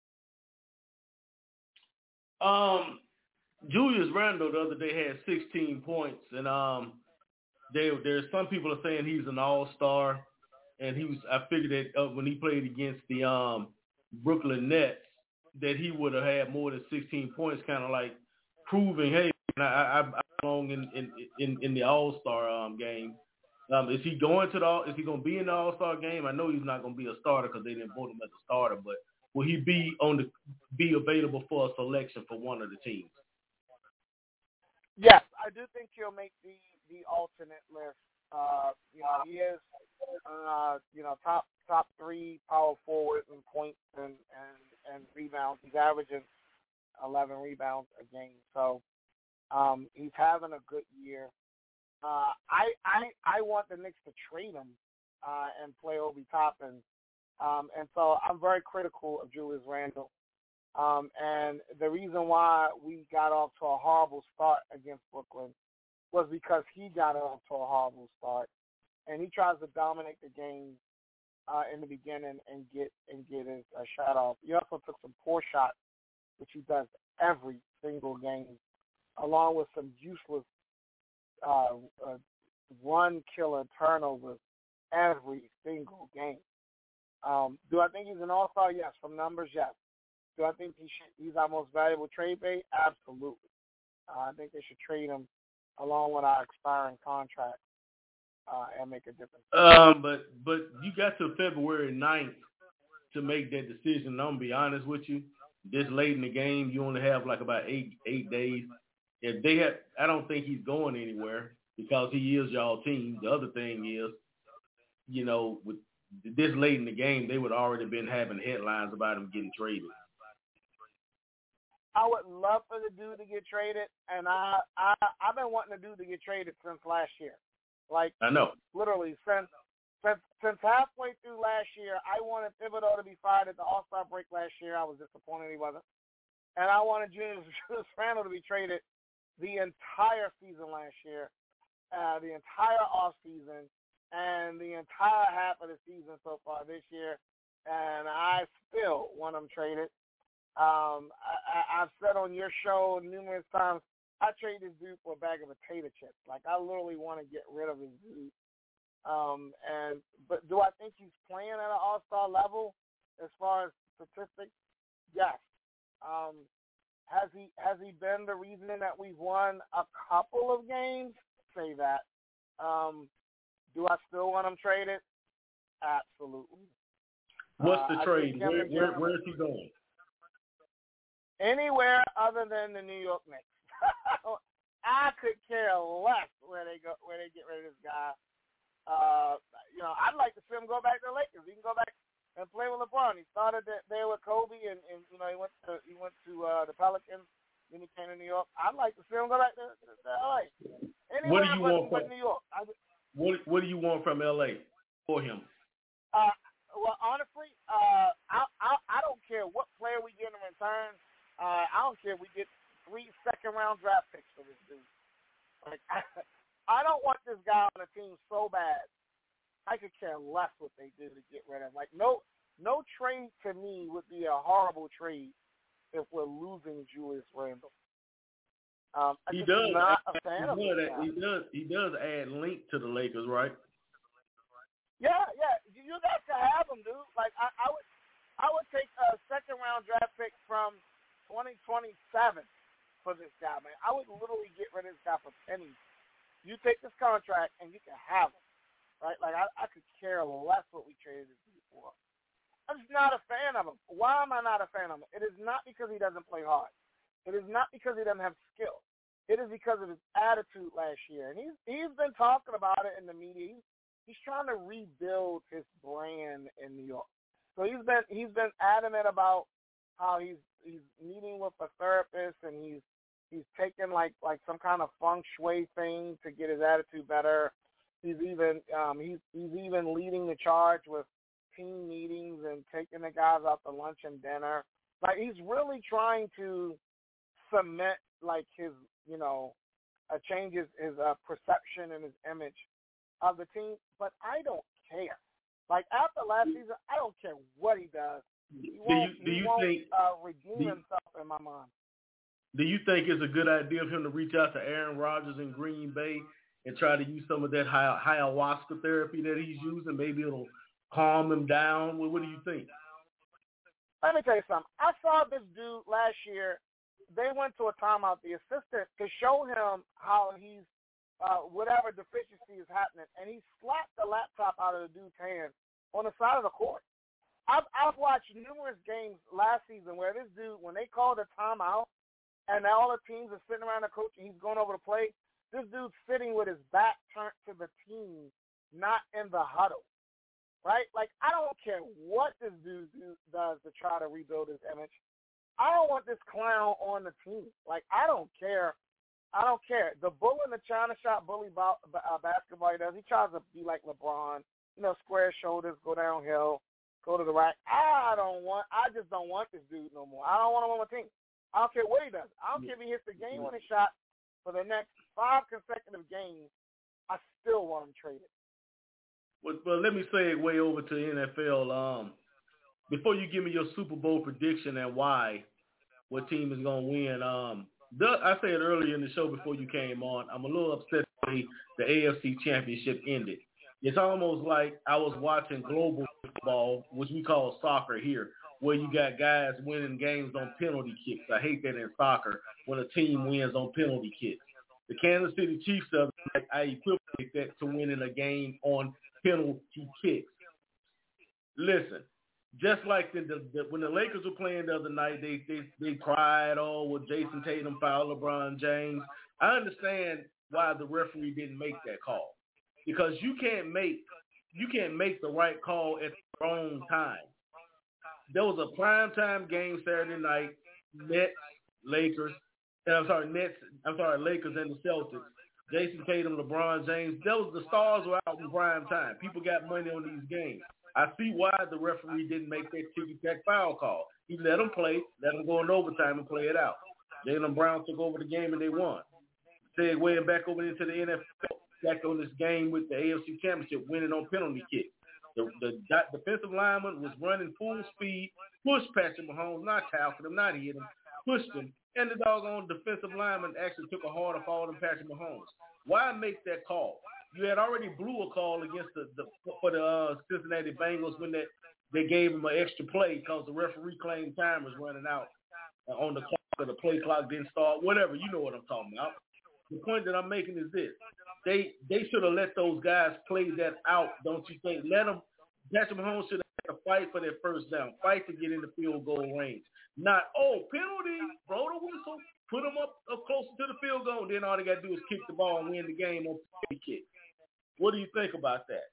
S2: Um, Julius Randle the other day had sixteen points, and um, there there's some people are saying he's an all-star, and he was. I figured that uh, when he played against the um Brooklyn Nets, that he would have had more than sixteen points, kind of like proving, hey, I, I, I belong in in in, in the All-Star um, game. Um, is he going to the? Is he going to be in the All-Star game? I know he's not going to be a starter because they didn't vote him as a starter, but will he be on the be available for a selection for one of the teams?
S1: Yes, I do think he'll make the the alternate list. Uh, you know, he is, uh, you know, top top three power forward in points and, and, and rebounds. He's averaging eleven rebounds a game, so um, he's having a good year. Uh, I I I want the Knicks to trade him uh, and play Obi Toppin, um, and so I'm very critical of Julius Randle. Um, and the reason why we got off to a horrible start against Brooklyn was because he got off to a horrible start, and he tries to dominate the game uh, in the beginning and get and get his uh, shot off. He also took some poor shots, which he does every single game, along with some useless uh, uh, run killer turnovers every single game. Um, do I think he's an all-star? Yes. From numbers, yes. Do I think he should, he's our most valuable trade bait? Absolutely. Uh, I think they should trade him along with our expiring contract uh, and make a difference.
S2: Um, but but you got to February ninth to make that decision. And I'm gonna be honest with you. This late in the game, you only have like about eight eight days. If they have, I don't think he's going anywhere because he is y'all team. The other thing is, you know, with this late in the game, they would already been having headlines about him getting traded.
S1: I would love for the dude to get traded, and I, I, I've been wanting the dude to get traded since last year. Like,
S2: I know.
S1: literally, since since since halfway through last year, I wanted Thibodeau to be fired at the All-Star break last year. I was disappointed he wasn't. And I wanted Julius Randle to be traded the entire season last year, uh, the entire offseason, and the entire half of the season so far this year. And I still want him traded. Um, I, I, I've said on your show numerous times, I trade this dude for a bag of potato chips. Like, I literally want to get rid of this dude. Um, and but do I think he's playing at an all-star level as far as statistics? Yes. Um, has he has he been the reason that we've won a couple of games? Say that. Um, do I still want him traded? Absolutely.
S2: What's the
S1: uh,
S2: trade? Where, where, where is he going?
S1: Anywhere other than the New York Knicks. I could care less where they go, where they get rid of this guy. Uh, you know, I'd like to see him go back to the Lakers. He can go back and play with LeBron. He started there with Kobe, and, and you know he went to he went to uh, the Pelicans. Then he came to New York. I'd like to see him go back to, to, to L A. Anywhere
S2: what do you
S1: but,
S2: want from
S1: but New York? I,
S2: what What do you want from L A for him?
S1: Uh, well, honestly, uh, I, I I don't care what player we get in return. Uh, I don't care if we get three second round draft picks for this dude. Like, I, I don't want this guy on the team so bad. I could care less what they do to get rid of him. Like, no, no trade to me would be a horrible trade if we're losing Julius Randle. Um, I'm
S2: he
S1: just
S2: does.
S1: not a
S2: He
S1: fan
S2: does,
S1: of this guy.
S2: he does. He does add link to the Lakers, right?
S1: Yeah, yeah. You guys can have him, dude. Like, I, I would, I would take a second round draft pick from twenty twenty-seven for this guy, man. I would literally get rid of this guy for pennies. You take this contract and you can have him, right? Like, I, I could care less what we traded this dude for. I'm just not a fan of him. Why am I not a fan of him? It is not because he doesn't play hard. It is not because he doesn't have skill. It is because of his attitude last year. And he's he's been talking about it in the media. He's, he's trying to rebuild his brand in New York. So he's been he's been adamant about how he's he's meeting with a therapist and he's he's taking like like some kind of feng shui thing to get his attitude better. He's even um, he's he's even leading the charge with team meetings and taking the guys out to lunch and dinner. Like, he's really trying to cement like his you know uh, change his, his uh, perception and his image of the team. But I don't care. Like, after last season, I don't care what he does. He
S2: do
S1: won't,
S2: you do
S1: he
S2: you
S1: won't
S2: think
S1: uh, redeem
S2: do,
S1: himself in my mind.
S2: Do you think it's a good idea of him to reach out to Aaron Rodgers in Green Bay and try to use some of that hi- ayahuasca therapy that he's using? Maybe it'll calm him down. What, what do you think?
S1: Let me tell you something. I saw this dude last year. They went to a timeout, the assistant, to show him how he's, uh, whatever deficiency is happening, and he slapped the laptop out of the dude's hand on the side of the court. I've, I've watched numerous games last season where this dude, when they called a timeout, and all the teams are sitting around the coach and he's going over to play, this dude's sitting with his back turned to the team, not in the huddle, right? Like, I don't care what this dude do, does to try to rebuild his image. I don't want this clown on the team. Like, I don't care. I don't care. The bull in the China shop bully ba- uh, basketball he does, he tries to be like LeBron, you know, square shoulders, go downhill, go to the rack. I don't want, I just don't want this dude no more. I don't want him on my team. I don't care what he does. I don't care if he hits the game-winning shot for the next five consecutive games. I still want him traded.
S2: Well, well, let me segue over to N F L. Um, before you give me your Super Bowl prediction and why, what team is going to win, um, the, I said earlier in the show before you came on, I'm a little upset the, the A F C Championship ended. It's almost like I was watching global football, which we call soccer here, where you got guys winning games on penalty kicks. I hate that in soccer when a team wins on penalty kicks. The Kansas City Chiefs, I equate that to winning a game on penalty kicks. Listen, just like the, the, the when the Lakers were playing the other night, they they they cried, oh, well, Jason Tatum fouled LeBron James. I understand why the referee didn't make that call, because you can't make you can't make the right call at the wrong time. There was a primetime game Saturday night, Nets, Lakers, and I'm sorry, Nets, I'm sorry, Lakers and the Celtics. Jason Tatum, LeBron James, those the stars were out in prime time. People got money on these games. I see why the referee didn't make that ticky-tack foul call. He let them play, let them go in overtime and play it out. Jaylen Brown took over the game and they won. Segueing back over into the N F L, back on this game with the A F C Championship, winning on penalty kicks. The, the defensive lineman was running full speed, pushed Patrick Mahomes, not tackled him, not hit him, pushed him, and the doggone defensive lineman actually took a harder fall than Patrick Mahomes. Why make that call? You had already blew a call against the, the for the uh, Cincinnati Bengals when that they gave him an extra play because the referee claimed time was running out on the clock or the play clock didn't start, whatever. You know what I'm talking about. The point that I'm making is this. They they should have let those guys play that out, don't you think? Let them. Patrick Mahomes should have had to fight for their first down, fight to get in the field goal range. Not, oh, penalty, blow the whistle, put them up, up closer to the field goal, and then all they got to do is kick the ball and win the game on penalty kick. What do you think about that?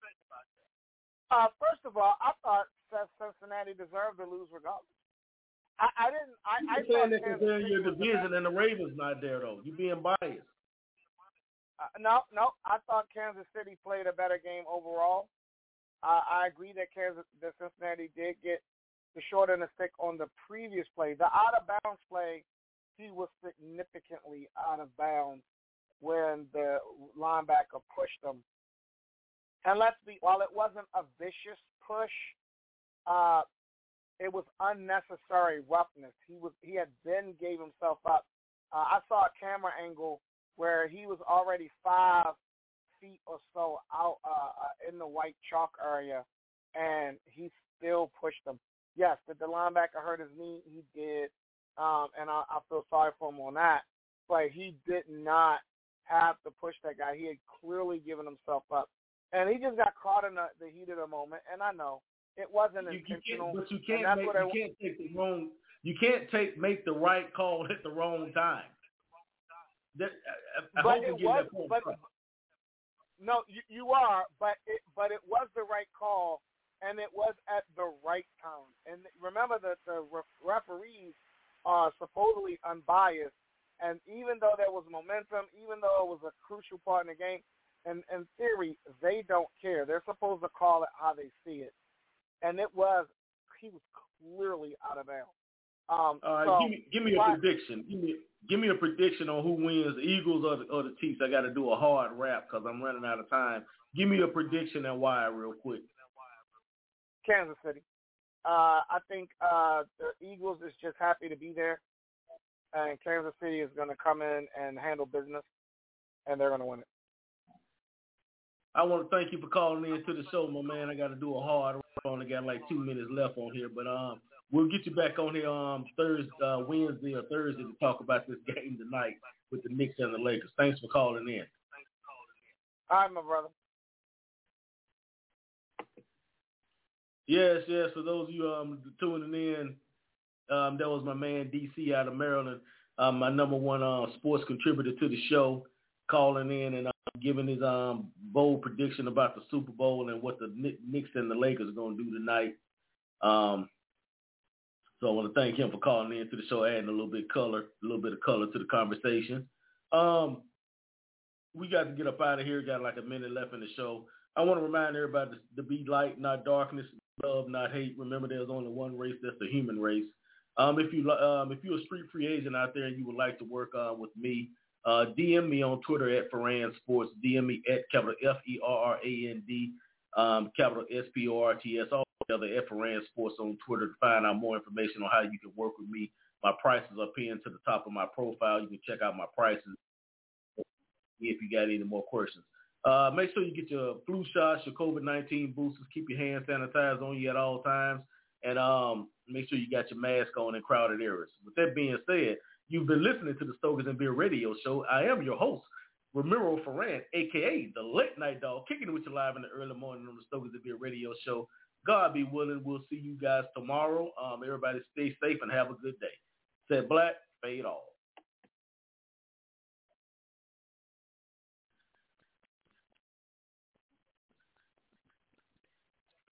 S1: Uh, first of all, I thought Cincinnati deserved to lose regardless. I, I didn't. I, I
S2: saying
S1: thought
S2: that because your division and the Ravens not there though. You being biased.
S1: Uh, no, no. I thought Kansas City played a better game overall. Uh, I agree that Kansas, that Cincinnati did get the short end of the stick on the previous play. The out of bounds play, he was significantly out of bounds when the linebacker pushed him. And let's be, while it wasn't a vicious push, uh, it was unnecessary roughness. He was he had then gave himself up. Uh, I saw a camera angle where he was already five feet or so out uh, in the white chalk area, and he still pushed him. Yes, did the linebacker hurt his knee? He did, um, and I, I feel sorry for him on that. But he did not have to push that guy. He had clearly given himself up, and he just got caught in the, the heat of the moment. And I know. It wasn't
S2: you,
S1: intentional.
S2: You but you can't, make, you I, can't take the wrong. You can't take make the right call at the wrong time. That, I, I
S1: but
S2: hope
S1: it
S2: you
S1: was.
S2: That point
S1: but
S2: across.
S1: No, you, you are. But it but it was the right call, and it was at the right time. And remember that the referees are supposedly unbiased. And even though there was momentum, even though it was a crucial part in the game, and in theory they don't care. They're supposed to call it how they see it. And it was, he was clearly out of bounds. Um,
S2: All right,
S1: so,
S2: give me give me a
S1: but,
S2: prediction. Give me give me a prediction on who wins, the Eagles or the, or the Chiefs. I got to do a hard rap because I'm running out of time. Give me a prediction and why, real quick.
S1: Kansas City. Uh, I think uh, the Eagles is just happy to be there, and Kansas City is going to come in and handle business, and they're going to win it.
S2: I want to thank you for calling in to the show, my man. I got to do a hard. I only got like two minutes left on here, but um, we'll get you back on here um Thursday, uh, Wednesday or Thursday to talk about this game tonight with the Knicks and the Lakers. Thanks for calling in.
S1: All right, my brother.
S2: Yes, yes. For those of you um tuning in, um, that was my man D C out of Maryland, um, my number one uh, sports contributor to the show, calling in and. Uh, giving his um bold prediction about the Super Bowl and what the Knicks and the Lakers are going to do tonight. Um, so I want to thank him for calling in to the show, adding a little bit of color, a little bit of color to the conversation. Um, we got to get up out of here. Got like a minute left in the show. I want to remind everybody to, to be light, not darkness, love, not hate. Remember, there's only one race. That's the human race. Um, if you um, if you're a street free agent out there and you would like to work uh, with me, Uh, D M me on Twitter at Ferrand Sports. D M me at capital F E R R A N D, um, capital S P O R T S, all together at Ferrand Sports on Twitter to find out more information on how you can work with me. My prices are pinned to the top of my profile. You can check out my prices if you got any more questions. Uh, make sure you get your flu shots, your COVID nineteen boosters. Keep your hand sanitized on you at all times. And um, make sure you got your mask on in crowded areas. With that being said, you've been listening to the Stokers and Beer Radio Show. I am your host, Ramiro Ferrand, a k a the Late Night Dog, kicking it with you live in the early morning on the Stokers and Beer Radio Show. God be willing, we'll see you guys tomorrow. Um, everybody stay safe and have a good day. Said Black, fade off.